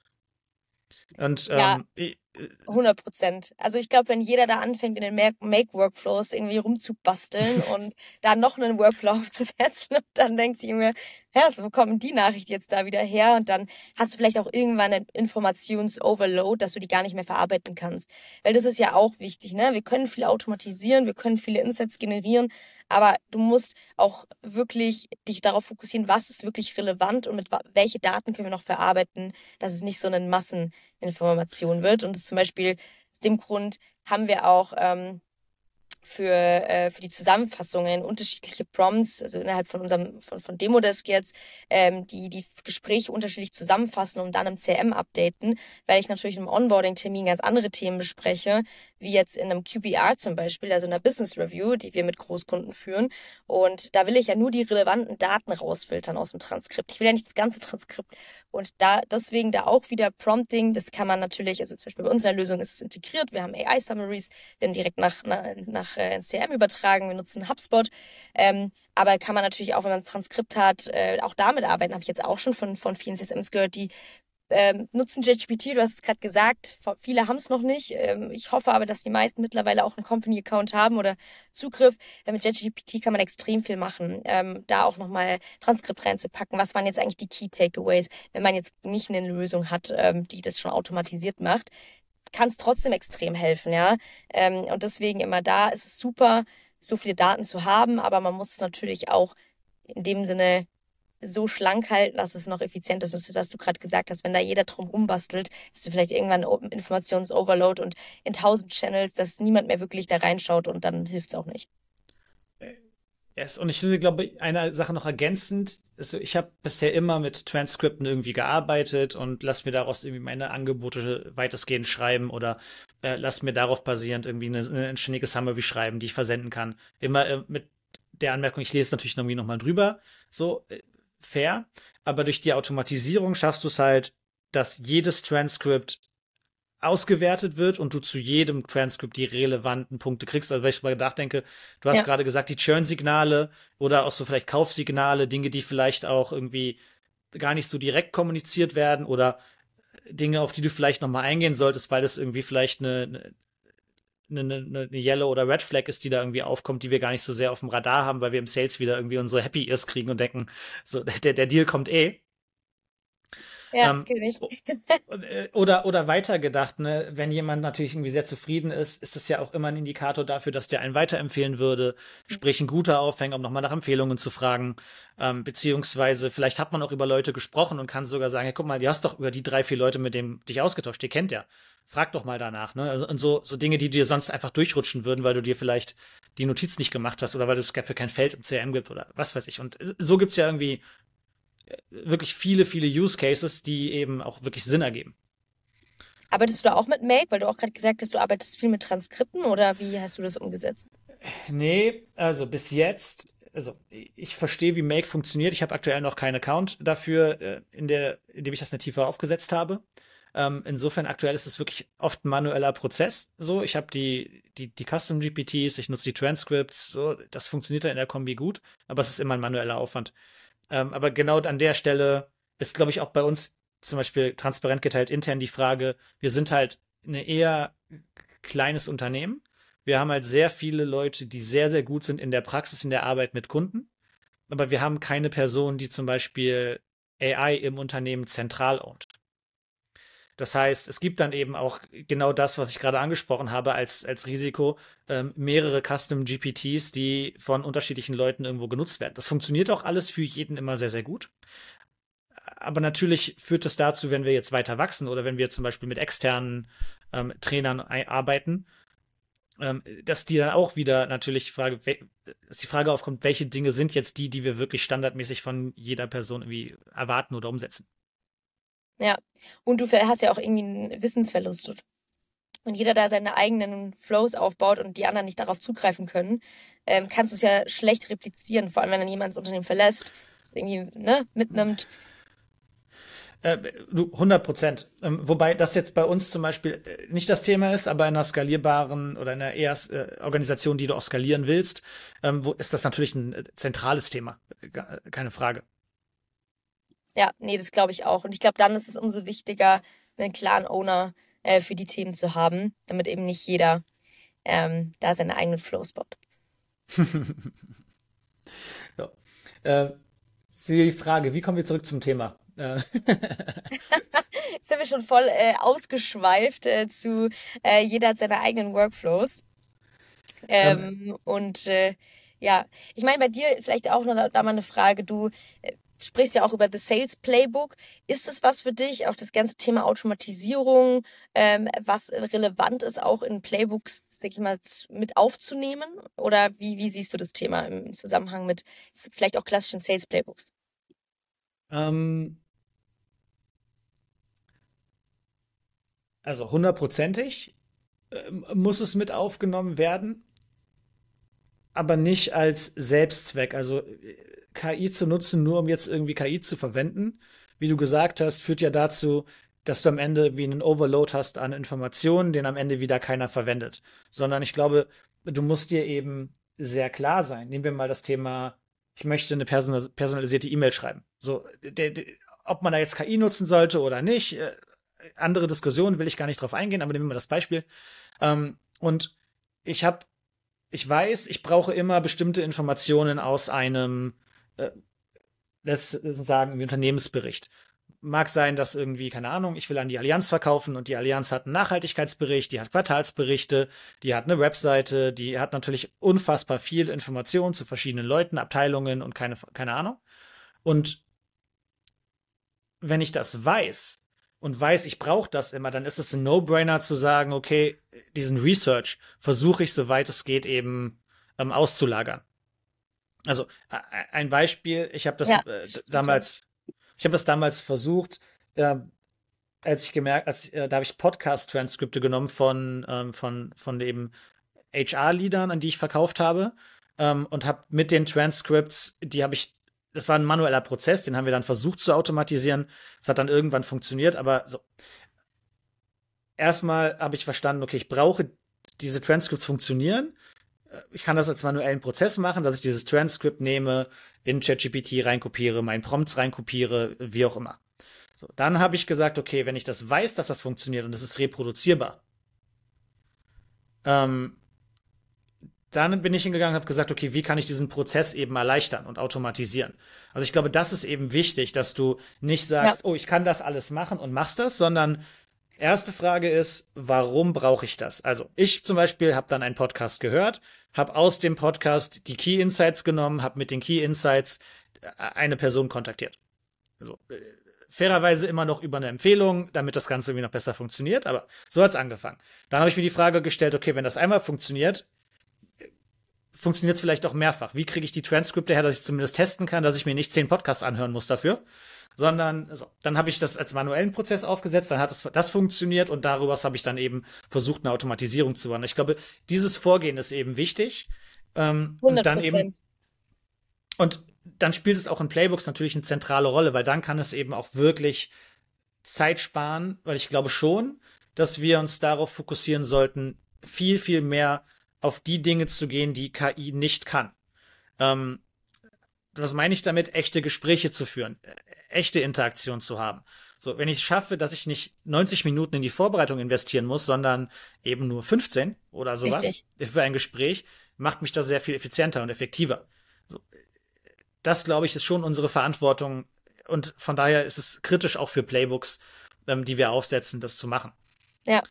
Und Ja, ähm, i- äh, hundert Prozent. Also ich glaube, wenn jeder da anfängt, in den Ma- Make-Workflows irgendwie rumzubasteln und da noch einen Workflow aufzusetzen und dann denkt sich irgendwie, ja, so, wo kommt die Nachricht jetzt da wieder her? Und dann hast du vielleicht auch irgendwann einen Informations-Overload, dass du die gar nicht mehr verarbeiten kannst. Weil das ist ja auch wichtig, ne? Wir können viel automatisieren, wir können viele Insights generieren, aber du musst auch wirklich dich darauf fokussieren, was ist wirklich relevant und mit wa- welche Daten können wir noch verarbeiten, dass es nicht so eine Masseninformation wird. Und das zum Beispiel aus dem Grund haben wir auch ähm, für, äh, für die Zusammenfassungen unterschiedliche Prompts, also innerhalb von unserem, von, von Demodesk jetzt, ähm, die die Gespräche unterschiedlich zusammenfassen und dann im C R M updaten, weil ich natürlich im Onboarding-Termin ganz andere Themen bespreche, wie jetzt in einem Q B R zum Beispiel, also in einer Business Review, die wir mit Großkunden führen. Und da will ich ja nur die relevanten Daten rausfiltern aus dem Transkript. Ich will ja nicht das ganze Transkript. Und da deswegen da auch wieder Prompting, das kann man natürlich, also zum Beispiel bei unserer Lösung ist es integriert. Wir haben A I-Summaries, werden direkt nach, nach, nach äh, ins C R M übertragen. Wir nutzen HubSpot. Ähm, aber kann man natürlich auch, wenn man das Transkript hat, äh, auch damit arbeiten. Habe ich jetzt auch schon von, von vielen C S Ms gehört, die ähm, nutzen ChatGPT, du hast es gerade gesagt, viele haben es noch nicht. Ähm, ich hoffe aber, dass die meisten mittlerweile auch einen Company-Account haben oder Zugriff. Äh, mit ChatGPT kann man extrem viel machen. Ähm, da auch nochmal Transkript reinzupacken. Was waren jetzt eigentlich die Key Takeaways, wenn man jetzt nicht eine Lösung hat, ähm, die das schon automatisiert macht? Kann es trotzdem extrem helfen, ja. Ähm, und deswegen immer da ist es super, so viele Daten zu haben, aber man muss es natürlich auch in dem Sinne so schlank halten, dass es noch effizient ist. Das ist, was du gerade gesagt hast. Wenn da jeder drum rumbastelt, hast du vielleicht irgendwann Open- Informations-Overload und in tausend Channels, dass niemand mehr wirklich da reinschaut und dann hilft es auch nicht. yes. Und ich glaube, eine Sache noch ergänzend, also ich habe bisher immer mit Transkripten irgendwie gearbeitet und lass mir daraus irgendwie meine Angebote weitestgehend schreiben oder äh, lass mir darauf basierend irgendwie eine, eine anständige Summary schreiben, die ich versenden kann. Immer äh, mit der Anmerkung, ich lese es natürlich irgendwie nochmal drüber, so äh, fair, aber durch die Automatisierung schaffst du es halt, dass jedes Transkript ausgewertet wird und du zu jedem Transkript die relevanten Punkte kriegst. Also, weil ich mal nachdenke, du hast Ja. gerade gesagt, die Churn-Signale oder auch so vielleicht Kaufsignale, Dinge, die vielleicht auch irgendwie gar nicht so direkt kommuniziert werden oder Dinge, auf die du vielleicht nochmal eingehen solltest, weil das irgendwie vielleicht eine, eine, eine, eine Yellow oder Red Flag ist, die da irgendwie aufkommt, die wir gar nicht so sehr auf dem Radar haben, weil wir im Sales wieder irgendwie unsere Happy Ears kriegen und denken, so, der, der Deal kommt eh. Ja, Ähm, kenne ich. äh, oder, oder weitergedacht, ne, wenn jemand natürlich irgendwie sehr zufrieden ist, ist das ja auch immer ein Indikator dafür, dass der einen weiterempfehlen würde, sprich ein guter Aufhänger, um nochmal nach Empfehlungen zu fragen, ähm, beziehungsweise vielleicht hat man auch über Leute gesprochen und kann sogar sagen, hey, guck mal, du hast doch über die drei, vier Leute mit dem dich ausgetauscht, die kennt ja. Frag doch mal danach, ne? Also, und so, so Dinge, die dir sonst einfach durchrutschen würden, weil du dir vielleicht die Notiz nicht gemacht hast oder weil es dafür kein Feld im C R M gibt oder was weiß ich. Und so gibt's ja irgendwie wirklich viele, viele Use Cases, die eben auch wirklich Sinn ergeben. Arbeitest du da auch mit Make, weil du auch gerade gesagt hast, du arbeitest viel mit Transkripten oder wie hast du das umgesetzt? Nee, also bis jetzt also ich verstehe, wie Make funktioniert. Ich habe aktuell noch keinen Account dafür, äh, in der, in dem ich das nativer aufgesetzt habe. Ähm, insofern aktuell ist es wirklich oft ein manueller Prozess. So, ich habe die, die, die Custom G P Ts, ich nutze die Transcripts, so, das funktioniert da in der Kombi gut, aber es ist immer ein manueller Aufwand. Ähm, aber genau an der Stelle ist, glaube ich, auch bei uns zum Beispiel transparent geteilt intern die Frage, wir sind halt eine eher kleines Unternehmen. Wir haben halt sehr viele Leute, die sehr, sehr gut sind in der Praxis, in der Arbeit mit Kunden. Aber wir haben keine Person, die zum Beispiel A I im Unternehmen zentral ownt. Das heißt, es gibt dann eben auch genau das, was ich gerade angesprochen habe, als, als Risiko, ähm, mehrere Custom G P Ts, die von unterschiedlichen Leuten irgendwo genutzt werden. Das funktioniert auch alles für jeden immer sehr, sehr gut. Aber natürlich führt es dazu, wenn wir jetzt weiter wachsen oder wenn wir zum Beispiel mit externen ähm, Trainern arbeiten, ähm, dass die dann auch wieder natürlich Frage, dass die Frage aufkommt, welche Dinge sind jetzt die, die wir wirklich standardmäßig von jeder Person irgendwie erwarten oder umsetzen. Ja, und du hast ja auch irgendwie einen Wissensverlust. Und jeder da seine eigenen Flows aufbaut und die anderen nicht darauf zugreifen können, ähm, kannst du es ja schlecht replizieren, vor allem wenn dann jemand das Unternehmen verlässt, das irgendwie ne, mitnimmt. Äh, du, hundert Prozent. Ähm, wobei das jetzt bei uns zum Beispiel äh, nicht das Thema ist, aber in einer skalierbaren oder in einer eher äh, Organisation, die du auch skalieren willst, ähm, wo ist das natürlich ein äh, zentrales Thema. Äh, keine Frage. Ja, nee, das glaube ich auch. Und ich glaube, dann ist es umso wichtiger, einen klaren Owner äh, für die Themen zu haben, damit eben nicht jeder ähm, da seine eigenen Flows baut. So. Äh, die Frage, wie kommen wir zurück zum Thema? Äh, Jetzt sind wir schon voll äh, ausgeschweift äh, zu äh, jeder hat seine eigenen Workflows. ähm, Ähm, und äh, ja, ich meine, bei dir vielleicht auch noch da, da mal eine Frage. Du äh, sprichst ja auch über The Sales Playbook. Ist es was für dich, auch das ganze Thema Automatisierung, ähm, was relevant ist, auch in Playbooks, sag ich mal, z- mit aufzunehmen? Oder wie, wie siehst du das Thema im Zusammenhang mit s- vielleicht auch klassischen Sales Playbooks? ähm, also hundertprozentig ähm, muss es mit aufgenommen werden, aber nicht als Selbstzweck. Also äh, K I zu nutzen, nur um jetzt irgendwie K I zu verwenden, wie du gesagt hast, führt ja dazu, dass du am Ende wie einen Overload hast an Informationen, den am Ende wieder keiner verwendet. Sondern ich glaube, du musst dir eben sehr klar sein. Nehmen wir mal das Thema, ich möchte eine personalis personalisierte E-Mail schreiben. So, der, der, ob man da jetzt K I nutzen sollte oder nicht, äh, andere Diskussionen will ich gar nicht drauf eingehen, aber nehmen wir mal das Beispiel. Ähm, und ich habe ich weiß, ich brauche immer bestimmte Informationen aus einem, äh, let's sagen, Unternehmensbericht. Mag sein, dass irgendwie, keine Ahnung, ich will an die Allianz verkaufen und die Allianz hat einen Nachhaltigkeitsbericht, die hat Quartalsberichte, die hat eine Webseite, die hat natürlich unfassbar viel Informationen zu verschiedenen Leuten, Abteilungen und keine, keine Ahnung. Und wenn ich das weiß und weiß, ich brauche das immer, dann ist es ein No-Brainer zu sagen, okay, diesen Research versuche ich, soweit es geht, eben ähm, auszulagern. Also äh, ein Beispiel, ich habe das Ja, äh, stimmt, ja. damals, ich habe das damals versucht, äh, als ich gemerkt, als äh, da habe ich Podcast-Transkripte genommen von ähm, von von eben H R-Leadern, an die ich verkauft habe, ähm, und habe mit den Transcripts, die habe ich, das war ein manueller Prozess, den haben wir dann versucht zu automatisieren. Es hat dann irgendwann funktioniert, aber so erstmal habe ich verstanden, okay, ich brauche diese Transcripts funktionieren. Ich kann das als manuellen Prozess machen, dass ich dieses Transkript nehme, in ChatGPT reinkopiere, meinen Prompts reinkopiere, wie auch immer. So, dann habe ich gesagt, okay, wenn ich das weiß, dass das funktioniert und es ist reproduzierbar, ähm, dann bin ich hingegangen und habe gesagt, okay, wie kann ich diesen Prozess eben erleichtern und automatisieren? Also ich glaube, das ist eben wichtig, dass du nicht Ja, sagst, oh, ich kann das alles machen und machst das, sondern erste Frage ist, warum brauche ich das? Also ich zum Beispiel habe dann einen Podcast gehört, habe aus dem Podcast die Key Insights genommen, habe mit den Key Insights eine Person kontaktiert. Also äh, fairerweise immer noch über eine Empfehlung, damit das Ganze irgendwie noch besser funktioniert, aber so hat's angefangen. Dann habe ich mir die Frage gestellt, okay, wenn das einmal funktioniert, funktioniert es vielleicht auch mehrfach. Wie kriege ich die Transkripte her, dass ich zumindest testen kann, dass ich mir nicht zehn Podcasts anhören muss dafür? Sondern also, dann habe ich das als manuellen Prozess aufgesetzt, dann hat es, das funktioniert und darüber habe ich dann eben versucht, eine Automatisierung zu machen. Ich glaube, dieses Vorgehen ist eben wichtig. Ähm, und hundert dann eben, Prozent. Und dann spielt es auch in Playbooks natürlich eine zentrale Rolle, weil dann kann es eben auch wirklich Zeit sparen, weil ich glaube schon, dass wir uns darauf fokussieren sollten, viel, viel mehr auf die Dinge zu gehen, die K I nicht kann. Ähm, was meine ich damit? Echte Gespräche zu führen, äh, echte Interaktion zu haben. So, wenn ich es schaffe, dass ich nicht neunzig Minuten in die Vorbereitung investieren muss, sondern eben nur fünfzehn oder sowas Richtig. für ein Gespräch, macht mich das sehr viel effizienter und effektiver. So, das, glaube ich, ist schon unsere Verantwortung und von daher ist es kritisch auch für Playbooks, ähm, die wir aufsetzen, das zu machen. Ja.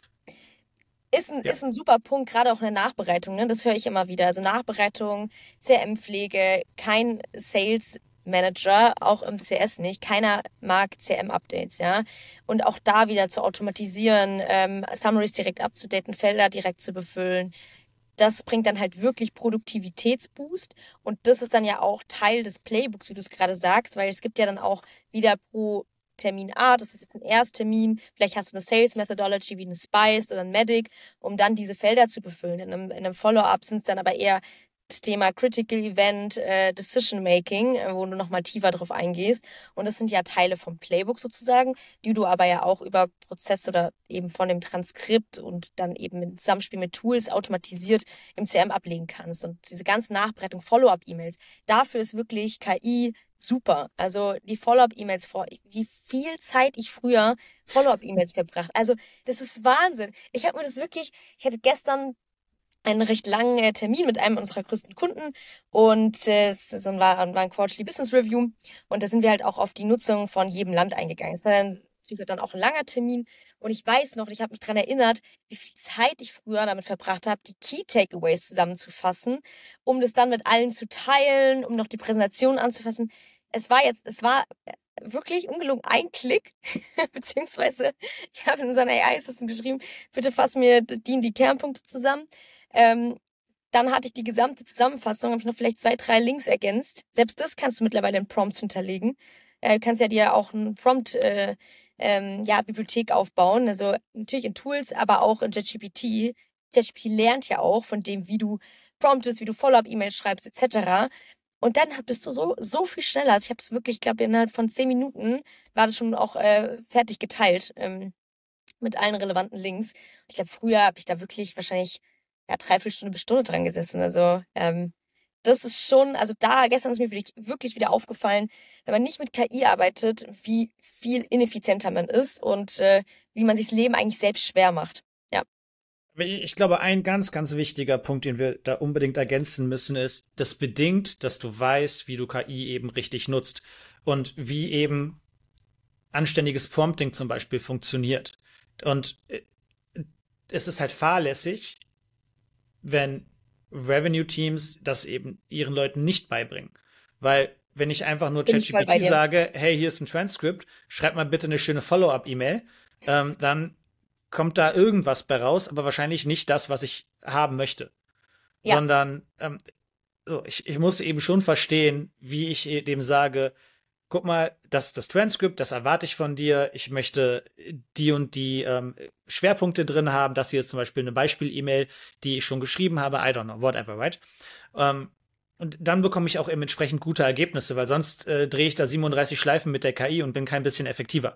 Ist ein, Ja. ist ein super Punkt, gerade auch in der Nachbereitung, ne? Das höre ich immer wieder. Also Nachbereitung, C R M-Pflege, kein Sales Manager, auch im C S nicht. Keiner mag C R M-Updates, ja. Und auch da wieder zu automatisieren, ähm, Summaries direkt abzudaten, Felder direkt zu befüllen. Das bringt dann halt wirklich Produktivitätsboost. Und das ist dann ja auch Teil des Playbooks, wie du es gerade sagst, weil es gibt ja dann auch wieder pro Terminart, das ist jetzt ein Ersttermin, vielleicht hast du eine Sales Methodology wie eine Spiced oder ein Medic, um dann diese Felder zu befüllen. In einem, in einem Follow-up sind es dann aber eher das Thema Critical Event, äh, Decision Making, äh, wo du nochmal tiefer drauf eingehst. Und das sind ja Teile vom Playbook sozusagen, die du aber ja auch über Prozess oder eben von dem Transkript und dann eben im Zusammenspiel mit Tools automatisiert im C R M ablegen kannst. Und diese ganze Nachbereitung, Follow-up-E-Mails, dafür ist wirklich K I super. Also die Follow-up-E-Mails vor, wie viel Zeit ich früher Follow-up-E-Mails verbracht. Also das ist Wahnsinn. Ich habe mir das wirklich, ich hatte gestern einen recht langen äh, Termin mit einem unserer größten Kunden und äh, es ist so ein- war, war ein Quarterly Business Review und da sind wir halt auch auf die Nutzung von jedem Land eingegangen. Es war dann natürlich dann auch ein langer Termin und ich weiß noch, ich habe mich daran erinnert, wie viel Zeit ich früher damit verbracht habe, die Key Takeaways zusammenzufassen, um das dann mit allen zu teilen, um noch die Präsentation anzufassen. Es war jetzt, es war äh, wirklich ungelogen ein Klick, beziehungsweise ich habe in unseren A I-Assistent geschrieben, bitte fass mir die und die Kernpunkte zusammen. Ähm, Dann hatte ich die gesamte Zusammenfassung, habe ich noch vielleicht zwei, drei Links ergänzt. Selbst das kannst du mittlerweile in Prompts hinterlegen. Äh, du kannst ja dir auch ein Prompt, äh, ähm, ja, Bibliothek aufbauen. Also natürlich in Tools, aber auch in ChatGPT. ChatGPT lernt ja auch von dem, wie du promptest, wie du Follow-up-E-Mails schreibst, et cetera. Und dann hat- bist du so, so viel schneller. Also ich habe es wirklich, ich glaube, innerhalb von zehn Minuten war das schon auch äh, fertig geteilt. Ähm, mit allen relevanten Links. Ich glaube, früher habe ich da wirklich wahrscheinlich ja, dreiviertel Stunde bis Stunde dran gesessen. Also ähm, das ist schon, also da gestern ist mir wirklich, wirklich wieder aufgefallen, wenn man nicht mit K I arbeitet, wie viel ineffizienter man ist und äh, wie man sich das Leben eigentlich selbst schwer macht. Ja, Aber Ich glaube, ein ganz, ganz wichtiger Punkt, den wir da unbedingt ergänzen müssen, ist, das bedingt, dass du weißt, wie du K I eben richtig nutzt und wie eben anständiges Prompting zum Beispiel funktioniert. Und äh, es ist halt fahrlässig, wenn Revenue-Teams das eben ihren Leuten nicht beibringen. Weil, wenn ich einfach nur bin ich voll bei ChatGPT dir. sage, hey, hier ist ein Transkript, schreib mal bitte eine schöne Follow-up-E-Mail, ähm, dann kommt da irgendwas bei raus, aber wahrscheinlich nicht das, was ich haben möchte. Ja, Sondern ähm, so, ich, ich muss eben schon verstehen, wie ich dem sage, guck mal, das das Transkript, das erwarte ich von dir. Ich möchte die und die ähm, Schwerpunkte drin haben. Das hier ist zum Beispiel eine Beispiel-E-Mail, die ich schon geschrieben habe. I don't know, whatever, right? Ähm, und dann bekomme ich auch eben entsprechend gute Ergebnisse, weil sonst äh, drehe ich da siebenunddreißig Schleifen mit der K I und bin kein bisschen effektiver.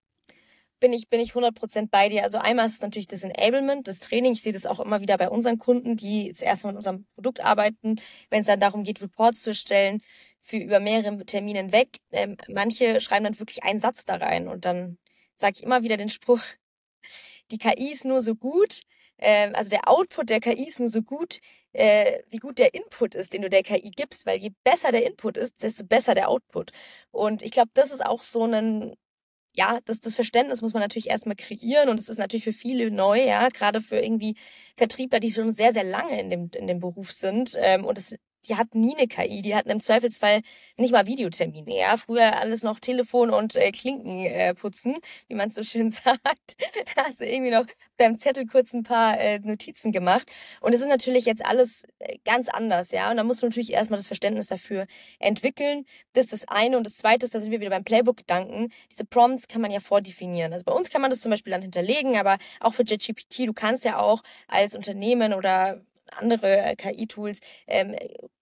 bin ich, bin ich hundert Prozent bei dir. Also einmal ist es natürlich das Enablement, das Training. Ich sehe das auch immer wieder bei unseren Kunden, die jetzt erstmal mit unserem Produkt arbeiten, wenn es dann darum geht, Reports zu erstellen, für über mehrere Termine hinweg. Ähm, manche schreiben dann wirklich einen Satz da rein und dann sage ich immer wieder den Spruch, die K I ist nur so gut, ähm, also der Output der K I ist nur so gut, äh, wie gut der Input ist, den du der K I gibst, weil je besser der Input ist, desto besser der Output. Und ich glaube, das ist auch so ein ja, das, das Verständnis muss man natürlich erstmal kreieren und es ist natürlich für viele neu, ja, gerade für irgendwie Vertriebler, die schon sehr, sehr lange in dem, in dem Beruf sind. Ähm, und es, die hatten nie eine K I, die hatten im Zweifelsfall nicht mal Videotermine, ja. Früher alles noch Telefon und äh, Klinken äh, putzen, wie man es so schön sagt. Da hast du irgendwie noch auf deinem Zettel kurz ein paar äh, Notizen gemacht. Und es ist natürlich jetzt alles äh, ganz anders, ja. Und da musst du natürlich erstmal das Verständnis dafür entwickeln. Das ist das eine. Und das zweite ist, da sind wir wieder beim Playbook-Gedanken. Diese Prompts kann man ja vordefinieren. Also bei uns kann man das zum Beispiel dann hinterlegen, aber auch für ChatGPT, du kannst ja auch als Unternehmen oder andere äh, K I-Tools ähm,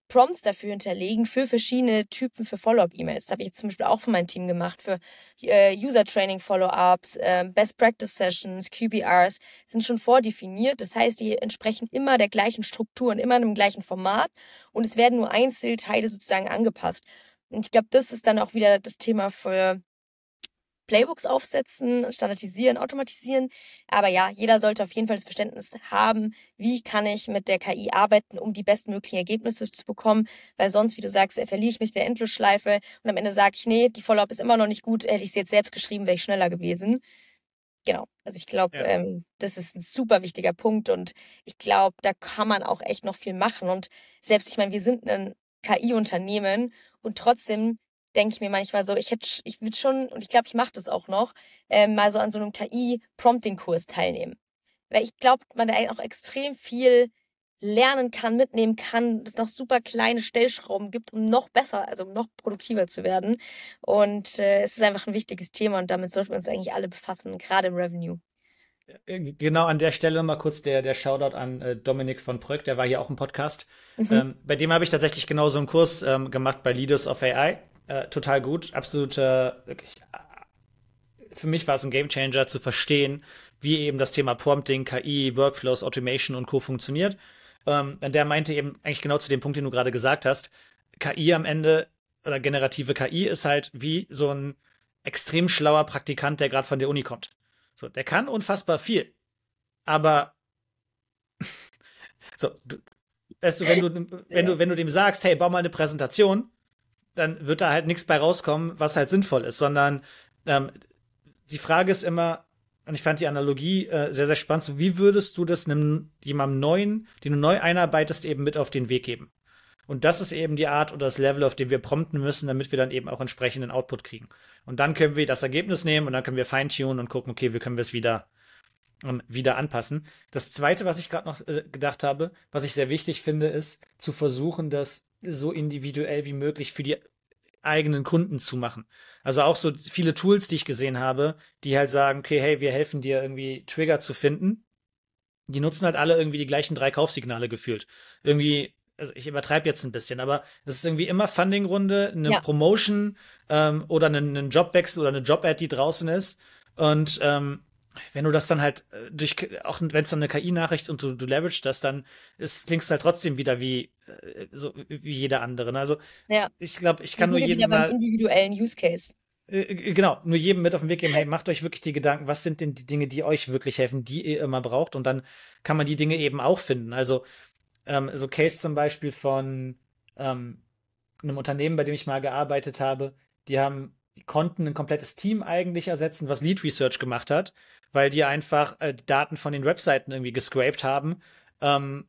Prompts dafür hinterlegen für verschiedene Typen für Follow-up-E-Mails. Das habe ich jetzt zum Beispiel auch für mein Team gemacht, für äh, User-Training-Follow-ups, äh, Best-Practice-Sessions, Q B Rs sind schon vordefiniert. Das heißt, die entsprechen immer der gleichen Struktur und immer im gleichen Format und es werden nur Einzelteile sozusagen angepasst. Und ich glaube, das ist dann auch wieder das Thema für Playbooks aufsetzen, standardisieren, automatisieren. Aber ja, jeder sollte auf jeden Fall das Verständnis haben, wie kann ich mit der K I arbeiten, um die bestmöglichen Ergebnisse zu bekommen. Weil sonst, wie du sagst, verliere ich mich der Endlosschleife und am Ende sage ich, nee, die Follow-up ist immer noch nicht gut, hätte ich sie jetzt selbst geschrieben, wäre ich schneller gewesen. Genau, also ich glaube, Ja. ähm, das ist ein super wichtiger Punkt und ich glaube, da kann man auch echt noch viel machen. Und selbst, ich meine, wir sind ein K I-Unternehmen und trotzdem denke ich mir manchmal so, ich hätte, ich würde schon, und ich glaube, ich mache das auch noch, ähm, mal so an so einem K I-Prompting-Kurs teilnehmen. Weil ich glaube, man da auch extrem viel lernen kann, mitnehmen kann, es noch super kleine Stellschrauben gibt, um noch besser, also um noch produktiver zu werden. Und äh, es ist einfach ein wichtiges Thema und damit sollten wir uns eigentlich alle befassen, gerade im Revenue. Äh, Genau an der Stelle mal kurz der, der Shoutout an äh, Dominik von Pröck, der war hier auch im Podcast. Mhm. Ähm, bei dem habe ich tatsächlich genau so einen Kurs ähm, gemacht bei Leaders of A I. Äh, total gut, absoluter, wirklich, äh, für mich war es ein Gamechanger zu verstehen, wie eben das Thema Prompting, K I, Workflows, Automation und Co. funktioniert. Ähm, der meinte eben eigentlich genau zu dem Punkt, den du gerade gesagt hast, K I am Ende oder generative K I ist halt wie so ein extrem schlauer Praktikant, der gerade von der Uni kommt. So, der kann unfassbar viel. Aber so, du, weißt du, wenn du, wenn Ja. du, wenn du dem sagst, hey, bau mal eine Präsentation, dann wird da halt nichts bei rauskommen, was halt sinnvoll ist, sondern ähm, die Frage ist immer, und ich fand die Analogie äh, sehr, sehr spannend, so, wie würdest du das einem, jemandem Neuen, den du neu einarbeitest, eben mit auf den Weg geben? Und das ist eben die Art oder das Level, auf dem wir prompten müssen, damit wir dann eben auch entsprechenden Output kriegen. Und dann können wir das Ergebnis nehmen und dann können wir feintunen und gucken, okay, wie können wir es wieder ähm, wieder anpassen. Das Zweite, was ich gerade noch äh, gedacht habe, was ich sehr wichtig finde, ist zu versuchen, das so individuell wie möglich für die eigenen Kunden zu machen. Also auch so viele Tools, die ich gesehen habe, die halt sagen, okay, hey, wir helfen dir irgendwie Trigger zu finden. Die nutzen halt alle irgendwie die gleichen drei Kaufsignale gefühlt. Irgendwie, also ich übertreibe jetzt ein bisschen, aber es ist irgendwie immer Funding-Runde, eine Ja. Promotion ähm, oder einen, einen Jobwechsel oder eine Job-Ad, die draußen ist. Und ähm, wenn du das dann halt äh, durch, auch wenn es dann eine K I-Nachricht und du, du leveragst das, dann ist, klingst halt trotzdem wieder wie, äh, so, wie jeder andere. Ne? Also Ja. ich glaube, ich Wir kann sind nur ja wieder jedem beim mal, individuellen Use Case. äh, genau, nur jedem mit auf den Weg geben, hey, macht euch wirklich die Gedanken, was sind denn die Dinge, die euch wirklich helfen, die ihr immer braucht und dann kann man die Dinge eben auch finden. Also ähm, so Case zum Beispiel von ähm, einem Unternehmen, bei dem ich mal gearbeitet habe, die haben, die konnten ein komplettes Team eigentlich ersetzen, was Lead Research gemacht hat, weil die einfach äh, die Daten von den Webseiten irgendwie gescraped haben. Ähm,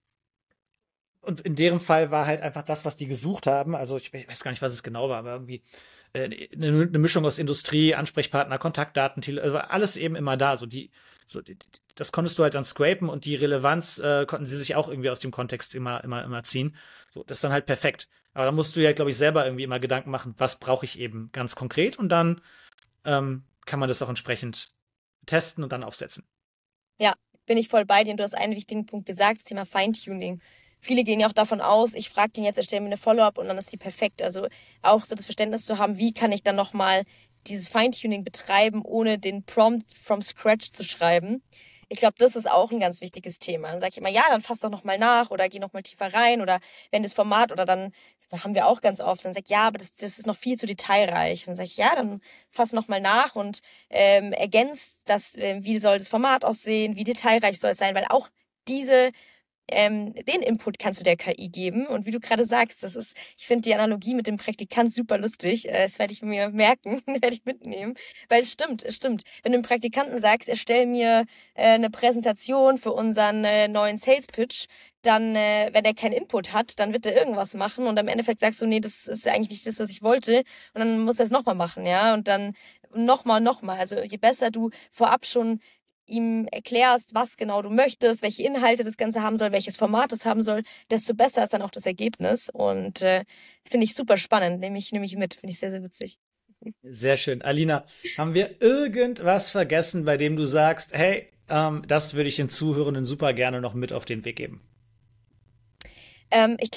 und in deren Fall war halt einfach das, was die gesucht haben. Also ich weiß gar nicht, was es genau war, aber irgendwie äh, eine, eine Mischung aus Industrie, Ansprechpartner, Kontaktdaten, Tele also alles eben immer da. So die, so die, das konntest du halt dann scrapen und die Relevanz äh, konnten sie sich auch irgendwie aus dem Kontext immer, immer, immer ziehen. So, das ist dann halt perfekt. Aber da musst du ja, glaube ich, selber irgendwie immer Gedanken machen, was brauche ich eben ganz konkret und dann ähm, kann man das auch entsprechend testen und dann aufsetzen. Ja, bin ich voll bei dir. Und du hast einen wichtigen Punkt gesagt, das Thema Feintuning. Viele gehen ja auch davon aus, ich frage den jetzt, erstelle mir eine Follow-up und dann ist die perfekt. Also auch so das Verständnis zu haben, wie kann ich dann nochmal dieses Feintuning betreiben, ohne den Prompt from scratch zu schreiben. Ich glaube, das ist auch ein ganz wichtiges Thema. Dann sage ich immer, ja, dann fass doch nochmal nach oder geh nochmal tiefer rein oder wenn das Format oder dann, das haben wir auch ganz oft, dann sag ich, ja, aber das, das ist noch viel zu detailreich. Dann sage ich, ja, dann fass nochmal nach und ähm, ergänzt das, äh, wie soll das Format aussehen, wie detailreich soll es sein, weil auch diese ähm, den Input kannst du der K I geben. Und wie du gerade sagst, das ist, ich finde die Analogie mit dem Praktikant super lustig. Äh, das werde ich mir merken, werde ich mitnehmen. Weil es stimmt, es stimmt. Wenn du dem Praktikanten sagst, erstell mir äh, eine Präsentation für unseren äh, neuen Sales Pitch, dann, äh, wenn er keinen Input hat, dann wird er irgendwas machen und am Endeffekt sagst du, nee, das ist eigentlich nicht das, was ich wollte. Und dann muss er es nochmal machen, ja. Und dann nochmal, nochmal. Also je besser du vorab schon ihm erklärst, was genau du möchtest, welche Inhalte das Ganze haben soll, welches Format es haben soll, desto besser ist dann auch das Ergebnis. Und äh, finde ich super spannend, nehme ich, nehme ich mit, finde ich sehr, sehr witzig. Sehr schön. Alina, haben wir irgendwas vergessen, bei dem du sagst, hey, ähm, das würde ich den Zuhörenden super gerne noch mit auf den Weg geben? Ähm, ich glaube,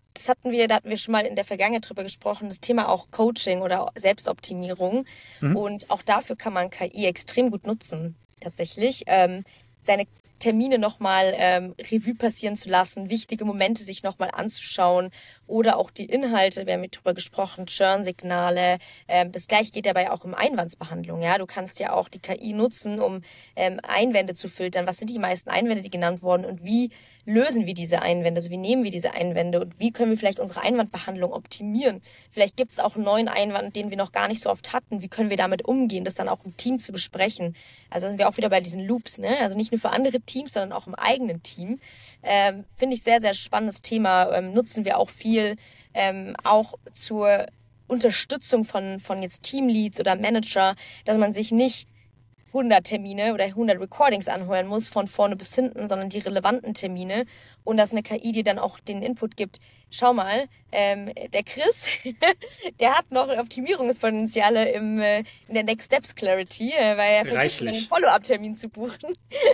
das hatten wir, da hatten wir schon mal in der Vergangenheit drüber gesprochen, das Thema auch Coaching oder Selbstoptimierung. Mhm. Und auch dafür kann man K I extrem gut nutzen, tatsächlich. Ähm, seine Termine nochmal ähm, Revue passieren zu lassen, wichtige Momente sich nochmal anzuschauen oder auch die Inhalte, wir haben hier drüber gesprochen, Churn-Signale. Ähm, das gleiche geht dabei auch um Einwandsbehandlung. Ja, du kannst ja auch die K I nutzen, um ähm, Einwände zu filtern. Was sind die meisten Einwände, die genannt wurden und wie lösen wir diese Einwände? Also wie nehmen wir diese Einwände und wie können wir vielleicht unsere Einwandbehandlung optimieren? Vielleicht gibt es auch einen neuen Einwand, den wir noch gar nicht so oft hatten. Wie können wir damit umgehen, das dann auch im Team zu besprechen? Also da sind wir auch wieder bei diesen Loops, ne? Also nicht nur für andere Teams, sondern auch im eigenen Team. Ähm, finde ich sehr, sehr spannendes Thema. Ähm, nutzen wir auch viel, ähm, auch zur Unterstützung von, von jetzt Teamleads oder Manager, dass man sich nicht hundert Termine oder hundert Recordings anhören muss, von vorne bis hinten, sondern die relevanten Termine und dass eine K I dir dann auch den Input gibt. Schau mal, ähm, der Chris, der hat noch Optimierungspotenziale im, äh, in der Next Steps Clarity, äh, weil er vergisst, einen Reichlich. Follow-up-Termin zu buchen.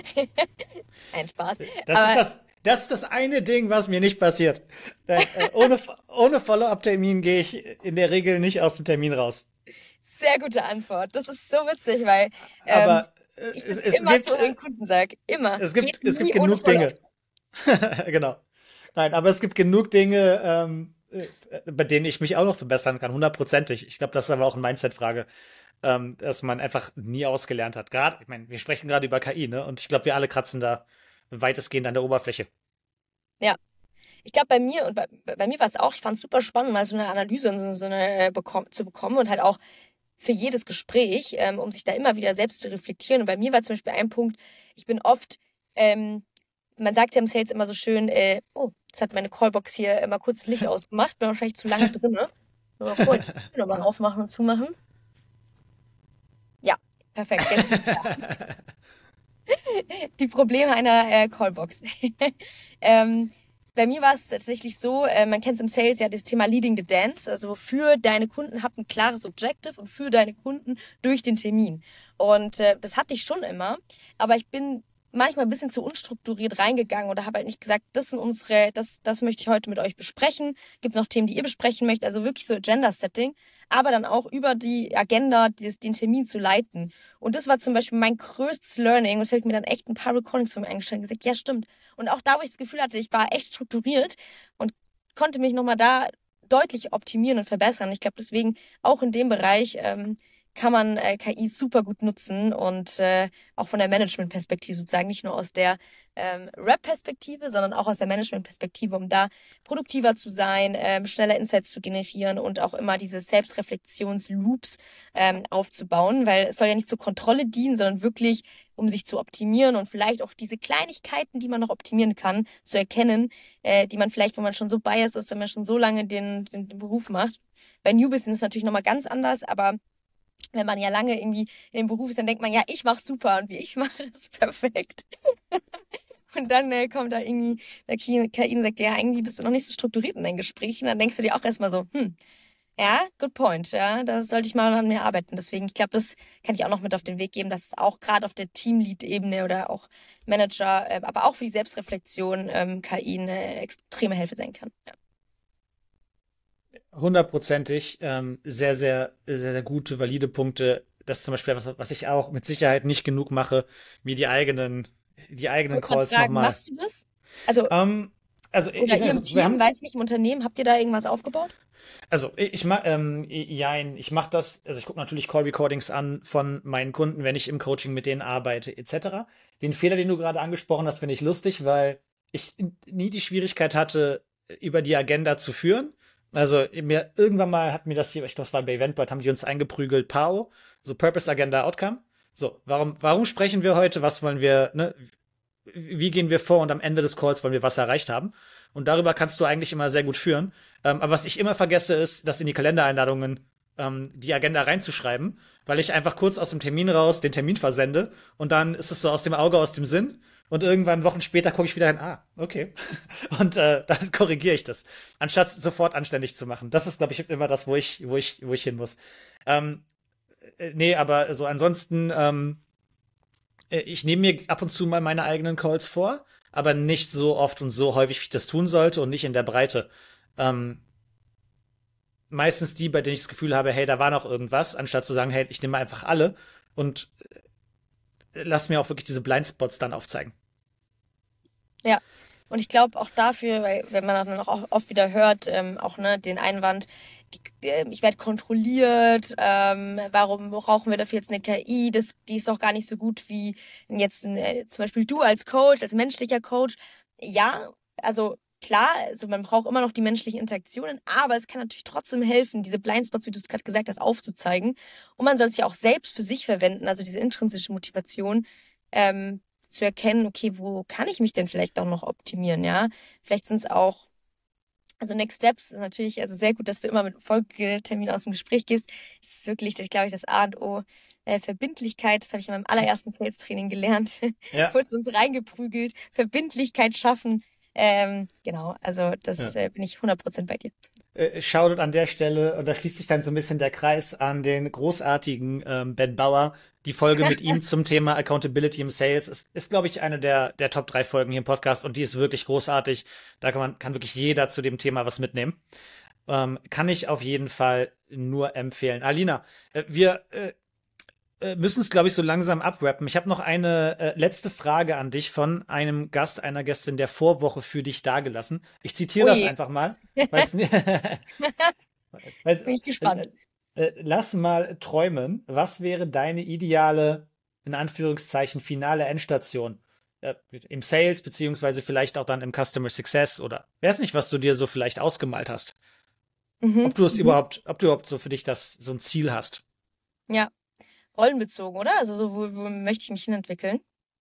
Ein Spaß. Das ist Aber das, das ist das eine Ding, was mir nicht passiert. Äh, äh, ohne ohne Follow-up-Termin gehe ich in der Regel nicht aus dem Termin raus. sehr gute Antwort. Das ist so witzig, weil ähm, Aber äh, ich es, das es immer gibt, zu den Kunden sage. Immer. es Geht gibt, es gibt nie ohne genug Follow-up. Dinge. Genau. Nein, aber es gibt genug Dinge, ähm, äh, bei denen ich mich auch noch verbessern kann, hundertprozentig. Ich glaube, das ist aber auch eine Mindset-Frage, ähm, dass man einfach nie ausgelernt hat. Gerade, ich meine, wir sprechen gerade über K I, ne? Und ich glaube, wir alle kratzen da weitestgehend an der Oberfläche. Ja. Ich glaube, bei mir und bei, bei mir war es auch, ich fand es super spannend, mal so eine Analyse und so, so eine äh, bekomm, zu bekommen und halt auch für jedes Gespräch, ähm, um sich da immer wieder selbst zu reflektieren. Und bei mir war zum Beispiel ein Punkt, ich bin oft, ähm, man sagt ja im Sales immer so schön, äh, oh, jetzt hat meine Callbox hier immer kurz das Licht ausgemacht, bin wahrscheinlich zu lange drin, ne? Nur mal kurz, nochmal aufmachen und zumachen. Ja, perfekt, jetzt geht's klar. Die Probleme einer äh, Callbox. ähm, bei mir war es tatsächlich so, äh, man kennt es im Sales ja das Thema Leading the Dance, also für deine Kunden hab ein klares Objective und für deine Kunden durch den Termin. Und äh, das hatte ich schon immer, aber ich bin manchmal ein bisschen zu unstrukturiert reingegangen oder habe halt nicht gesagt, das sind unsere, das, das möchte ich heute mit euch besprechen. Gibt es noch Themen, die ihr besprechen möchtet? Also wirklich so Agenda-Setting, aber dann auch über die Agenda dieses, den Termin zu leiten. Und das war zum Beispiel mein größtes Learning. Das habe ich mir dann echt ein paar Recordings von mir eingestellt und gesagt, ja, stimmt. Und auch da, wo ich das Gefühl hatte, ich war echt strukturiert und konnte mich nochmal da deutlich optimieren und verbessern. Ich glaube, deswegen auch in dem Bereich ähm, kann man äh, K I super gut nutzen und äh, auch von der Management-Perspektive sozusagen, nicht nur aus der ähm, Rap-Perspektive, sondern auch aus der Management-Perspektive, um da produktiver zu sein, ähm, schneller Insights zu generieren und auch immer diese Selbstreflexions-Loops ähm, aufzubauen, weil es soll ja nicht zur Kontrolle dienen, sondern wirklich, um sich zu optimieren und vielleicht auch diese Kleinigkeiten, die man noch optimieren kann, zu erkennen, äh, die man vielleicht, wenn man schon so biased ist, wenn man schon so lange den, den, den Beruf macht. Bei New Business ist es natürlich nochmal ganz anders, aber wenn man ja lange irgendwie in dem Beruf ist, dann denkt man, ja, ich mach's super und wie ich mache, ist perfekt. Und dann äh, kommt da irgendwie der K I und sagt, ja, irgendwie bist du noch nicht so strukturiert in deinen Gesprächen. Dann denkst du dir auch erstmal so, hm, ja, good point, ja, da sollte ich mal an mir arbeiten. Deswegen, ich glaube, das kann ich auch noch mit auf den Weg geben, dass es auch gerade auf der Teamlead-Ebene oder auch Manager, äh, aber auch für die Selbstreflexion ähm, K I eine extreme Hilfe sein kann. Ja. Hundertprozentig, ähm, sehr, sehr, sehr, sehr gute, valide Punkte. Das ist zum Beispiel was, was ich auch mit Sicherheit nicht genug mache, mir die eigenen, die Ich eigenen wollte gerade Calls fragen, nochmal. machst du das? Also, Ähm, also oder ich, ihr im also wir Team, haben, weiß ich nicht, im Unternehmen, habt ihr da irgendwas aufgebaut? also ich, ich mach, ähm, jein, ich mache das, also ich gucke natürlich Call Recordings an von meinen Kunden, wenn ich im Coaching mit denen arbeite, et cetera. Den Fehler, den du gerade angesprochen hast, finde ich lustig, weil ich nie die Schwierigkeit hatte, über die Agenda zu führen. Also mir irgendwann mal hat mir das hier, ich glaube, das war bei Eventbrite, haben die uns eingeprügelt, P A O, so Purpose Agenda Outcome. So, warum, warum sprechen wir heute? Was wollen wir, ne? Wie gehen wir vor? Und am Ende des Calls wollen wir was erreicht haben. Und darüber kannst du eigentlich immer sehr gut führen. Ähm, aber was ich immer vergesse, ist, das in die Kalendereinladungen ähm, die Agenda reinzuschreiben, weil ich einfach kurz aus dem Termin raus den Termin versende und dann ist es so aus dem Auge, aus dem Sinn. Und irgendwann Wochen später gucke ich wieder rein, ah, okay. Und äh, dann korrigiere ich das, anstatt sofort anständig zu machen. Das ist, glaube ich, immer das, wo ich, wo ich, wo ich hin muss. Ähm, äh, nee, aber so ansonsten, ähm, äh, ich nehme mir ab und zu mal meine eigenen Calls vor, aber nicht so oft und so häufig, wie ich das tun sollte und nicht in der Breite. Ähm, meistens die, bei denen ich das Gefühl habe, hey, da war noch irgendwas, anstatt zu sagen, hey, ich nehme einfach alle und äh, lass mir auch wirklich diese Blindspots dann aufzeigen. Ja. Und ich glaube auch dafür, weil wenn man dann auch oft wieder hört, ähm, auch ne, den Einwand, die, äh, ich werde kontrolliert, ähm, warum brauchen wir dafür jetzt eine K I? Das, die ist doch gar nicht so gut wie jetzt äh, zum Beispiel du als Coach, als menschlicher Coach. Ja, also klar, also man braucht immer noch die menschlichen Interaktionen, aber es kann natürlich trotzdem helfen, diese Blindspots, wie du es gerade gesagt hast, aufzuzeigen. Und man soll es ja auch selbst für sich verwenden, also diese intrinsische Motivation. Ähm, zu erkennen, okay, wo kann ich mich denn vielleicht auch noch optimieren, ja? Vielleicht sind es auch, also Next Steps ist natürlich, also sehr gut, dass du immer mit Folgetermin aus dem Gespräch gehst. Das ist wirklich, ich glaube ich, das A und O. Äh, Verbindlichkeit, das habe ich in meinem allerersten Sales-Training gelernt. Ja, Wurde uns reingeprügelt. Verbindlichkeit schaffen. Ähm, genau, also ja. das äh, bin ich hundert Prozent bei dir. Äh, Shoutout an der Stelle, und da schließt sich dann so ein bisschen der Kreis an den großartigen ähm, Ben Bauer. Die Folge mit ihm zum Thema Accountability im Sales ist, ist glaube ich, eine der, der Top drei Folgen hier im Podcast und die ist wirklich großartig. Da kann man, kann wirklich jeder zu dem Thema was mitnehmen. Ähm, kann ich auf jeden Fall nur empfehlen. Alina, äh, wir äh, äh, müssen es, glaube ich, so langsam abwrappen. Ich habe noch eine äh, letzte Frage an dich von einem Gast, einer Gästin der Vorwoche für dich dagelassen. Ich zitiere das Ui, einfach mal, weil es Weil's, bin ich äh, gespannt. äh, lass mal träumen. Was wäre deine ideale, in Anführungszeichen, finale Endstation? Äh, im Sales, beziehungsweise vielleicht auch dann im Customer Success oder weiß nicht, was du dir so vielleicht ausgemalt hast. Ob Mhm, du es mhm. überhaupt, ob du überhaupt so für dich das so ein Ziel hast. Ja, rollenbezogen, oder? Also so, wo, wo möchte ich mich hinentwickeln?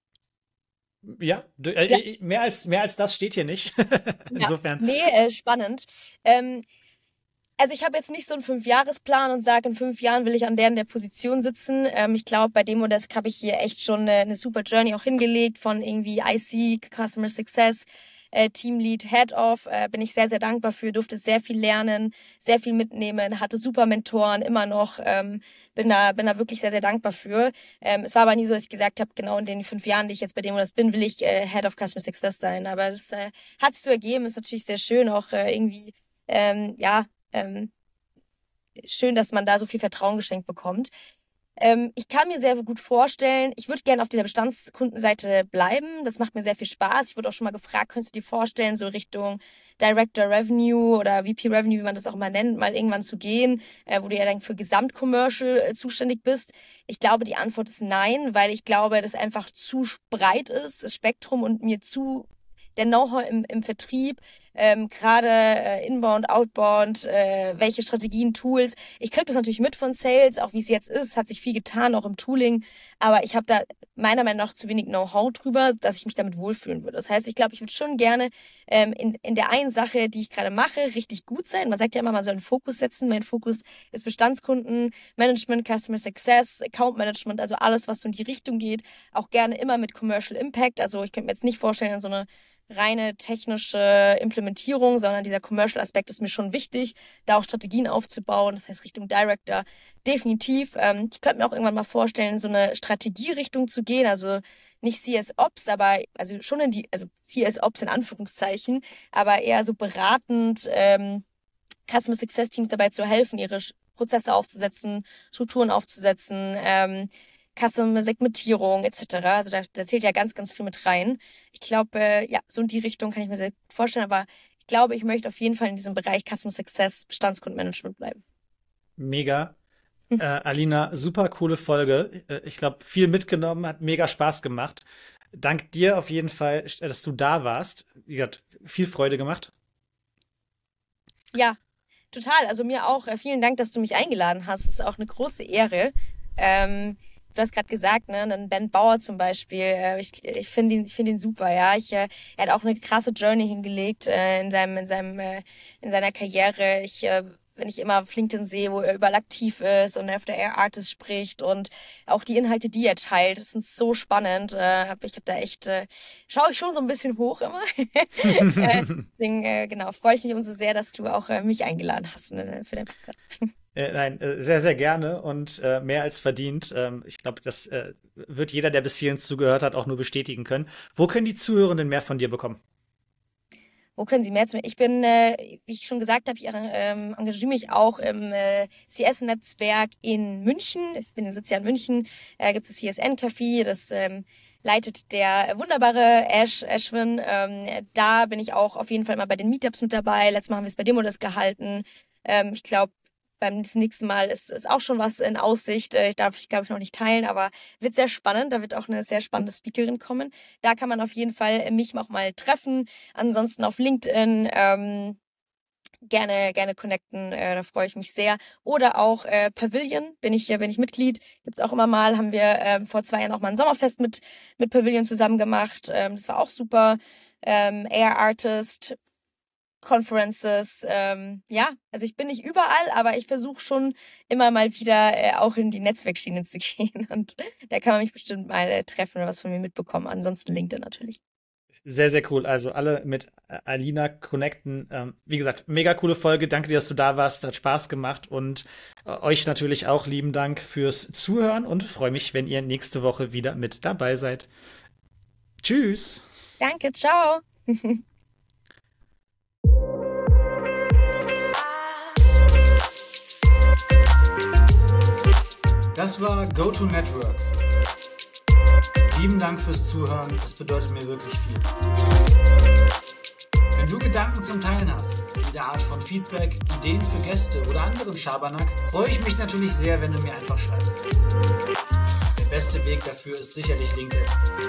Ja, du, äh, Ja, äh, mehr als, mehr als das steht hier nicht. ja. Insofern. Nee, äh, spannend. Ähm, Also ich habe jetzt nicht so einen Fünfjahresplan und sage, in fünf Jahren will ich an der in der Position sitzen. Ähm, ich glaube, bei Demodesk habe ich hier echt schon eine, eine super Journey auch hingelegt von irgendwie I C, Customer Success, äh, Teamlead, Head of. Äh, bin ich sehr, sehr dankbar für, durfte sehr viel lernen, sehr viel mitnehmen, hatte super Mentoren immer noch. Ähm, bin da, bin da wirklich sehr, sehr dankbar für. Ähm, es war aber nie so, dass ich gesagt habe, genau in den fünf Jahren, die ich jetzt bei Demodesk bin, will ich äh, Head of Customer Success sein. Aber das äh, hat sich so ergeben, ist natürlich sehr schön, auch äh, irgendwie, ähm, ja, ähm, schön, dass man da so viel Vertrauen geschenkt bekommt. Ähm, ich kann mir sehr gut vorstellen, ich würde gerne auf dieser Bestandskundenseite bleiben. Das macht mir sehr viel Spaß. Ich wurde auch schon mal gefragt, könntest du dir vorstellen, so Richtung Director Revenue oder V P Revenue, wie man das auch immer nennt, mal irgendwann zu gehen, äh, wo du ja dann für Gesamtcommercial äh, zuständig bist? Ich glaube, die Antwort ist nein, weil ich glaube, das einfach zu breit ist, das Spektrum und mir zu der Know-how im, im Vertrieb, ähm, gerade äh, Inbound, Outbound, äh, welche Strategien, Tools. Ich kriege das natürlich mit von Sales, auch wie es jetzt ist, hat sich viel getan, auch im Tooling, aber ich habe da meiner Meinung nach zu wenig Know-how drüber, dass ich mich damit wohlfühlen würde. Das heißt, ich glaube, ich würde schon gerne ähm, in, in der einen Sache, die ich gerade mache, richtig gut sein. Man sagt ja immer, man soll einen Fokus setzen. Mein Fokus ist Bestandskunden, Management, Customer Success, Account Management, also alles, was so in die Richtung geht. Auch gerne immer mit Commercial Impact. Also ich könnte mir jetzt nicht vorstellen, in so eine reine technische Implementierung, sondern dieser Commercial-Aspekt ist mir schon wichtig, da auch Strategien aufzubauen, das heißt Richtung Director, definitiv. Ähm, ich könnte mir auch irgendwann mal vorstellen, in so eine Strategierichtung zu gehen, also nicht C S Ops, aber also schon in die, also C S Ops in Anführungszeichen, aber eher so beratend, ähm, Customer Success Teams dabei zu helfen, ihre Prozesse aufzusetzen, Strukturen aufzusetzen, ähm, Customer-Segmentierung et cetera. Also da, da zählt ja ganz, ganz viel mit rein. Ich glaube, äh, ja, so in die Richtung kann ich mir sehr gut vorstellen, aber ich glaube, ich möchte auf jeden Fall in diesem Bereich Customer Success, Bestandskundenmanagement bleiben. Mega. Äh, Alina, super coole Folge. Äh, ich glaube, viel mitgenommen, hat mega Spaß gemacht. Dank dir auf jeden Fall, dass du da warst. Wie gesagt, viel Freude gemacht. Ja, total. Also mir auch. Äh, vielen Dank, dass du mich eingeladen hast. Es ist auch eine große Ehre. Ähm, Du hast gerade gesagt, ne, einen Ben Bauer zum Beispiel, äh, ich, ich finde ihn, ich finde ihn super, ja. Ich, äh, er hat auch eine krasse Journey hingelegt äh, in seinem, in seinem, äh, in seiner Karriere. Ich, äh, wenn ich immer auf LinkedIn sehe, wo er überall aktiv ist und er auf der Air Artist spricht und auch die Inhalte, die er teilt, das sind so spannend. Äh, hab, ich habe da echt, äh, schaue ich schon so ein bisschen hoch immer. äh, deswegen, äh, genau, freue ich mich umso sehr, dass du auch äh, mich eingeladen hast ne, für den Podcast. Äh, nein, äh, sehr, sehr gerne und äh, mehr als verdient. Ähm, ich glaube, das äh, wird jeder, der bis hierhin zugehört hat, auch nur bestätigen können. Wo können die Zuhörenden mehr von dir bekommen? wo können Sie mehr zu mir? Ich bin, äh, wie ich schon gesagt habe, ich ähm, engagiere mich auch im äh, C S-Netzwerk in München. Ich bin sitze ja in München. Äh, gibt es das C S N-Café, das ähm, leitet der wunderbare Ash Ashwin. Ähm, da bin ich auch auf jeden Fall immer bei den Meetups mit dabei. Letztes Mal haben wir es bei Demodesk gehalten. Ähm, ich glaube, beim nächsten Mal ist, ist auch schon was in Aussicht. Äh, ich darf ich, glaube ich, noch nicht teilen, aber wird sehr spannend. Da wird auch eine sehr spannende Speakerin kommen. Da kann man auf jeden Fall mich auch mal treffen. Ansonsten auf LinkedIn ähm, gerne gerne connecten. Äh, da freue ich mich sehr. Oder auch äh, Pavilion, bin ich bin ich Mitglied. Gibt's auch immer mal. Haben wir äh, vor zwei Jahren auch mal ein Sommerfest mit mit Pavilion zusammen gemacht. Ähm, das war auch super. Ähm, A R Artist. Conferences, ähm, ja, also ich bin nicht überall, aber ich versuche schon immer mal wieder äh, auch in die Netzwerkschiene zu gehen und da kann man mich bestimmt mal äh, treffen oder was von mir mitbekommen. Ansonsten LinkedIn natürlich. Sehr, sehr cool. Also alle mit Alina connecten. Ähm, wie gesagt, mega coole Folge. Danke dir, dass du da warst. Hat Spaß gemacht. Und äh, euch natürlich auch lieben Dank fürs Zuhören und freue mich, wenn ihr nächste Woche wieder mit dabei seid. Tschüss. Danke, ciao. Das war GoToNetwork. Lieben Dank fürs Zuhören, das bedeutet mir wirklich viel. Wenn du Gedanken zum Teilen hast, jede Art von Feedback, Ideen für Gäste oder anderen Schabernack, freue ich mich natürlich sehr, wenn du mir einfach schreibst. Der beste Weg dafür ist sicherlich LinkedIn.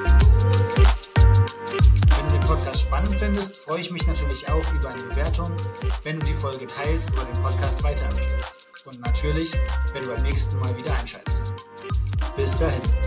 Wenn du den Podcast spannend findest, freue ich mich natürlich auch über eine Bewertung, wenn du die Folge teilst oder den Podcast weiterempfiehlst. Und natürlich, wenn du beim nächsten Mal wieder einschaltest. Bis dahin.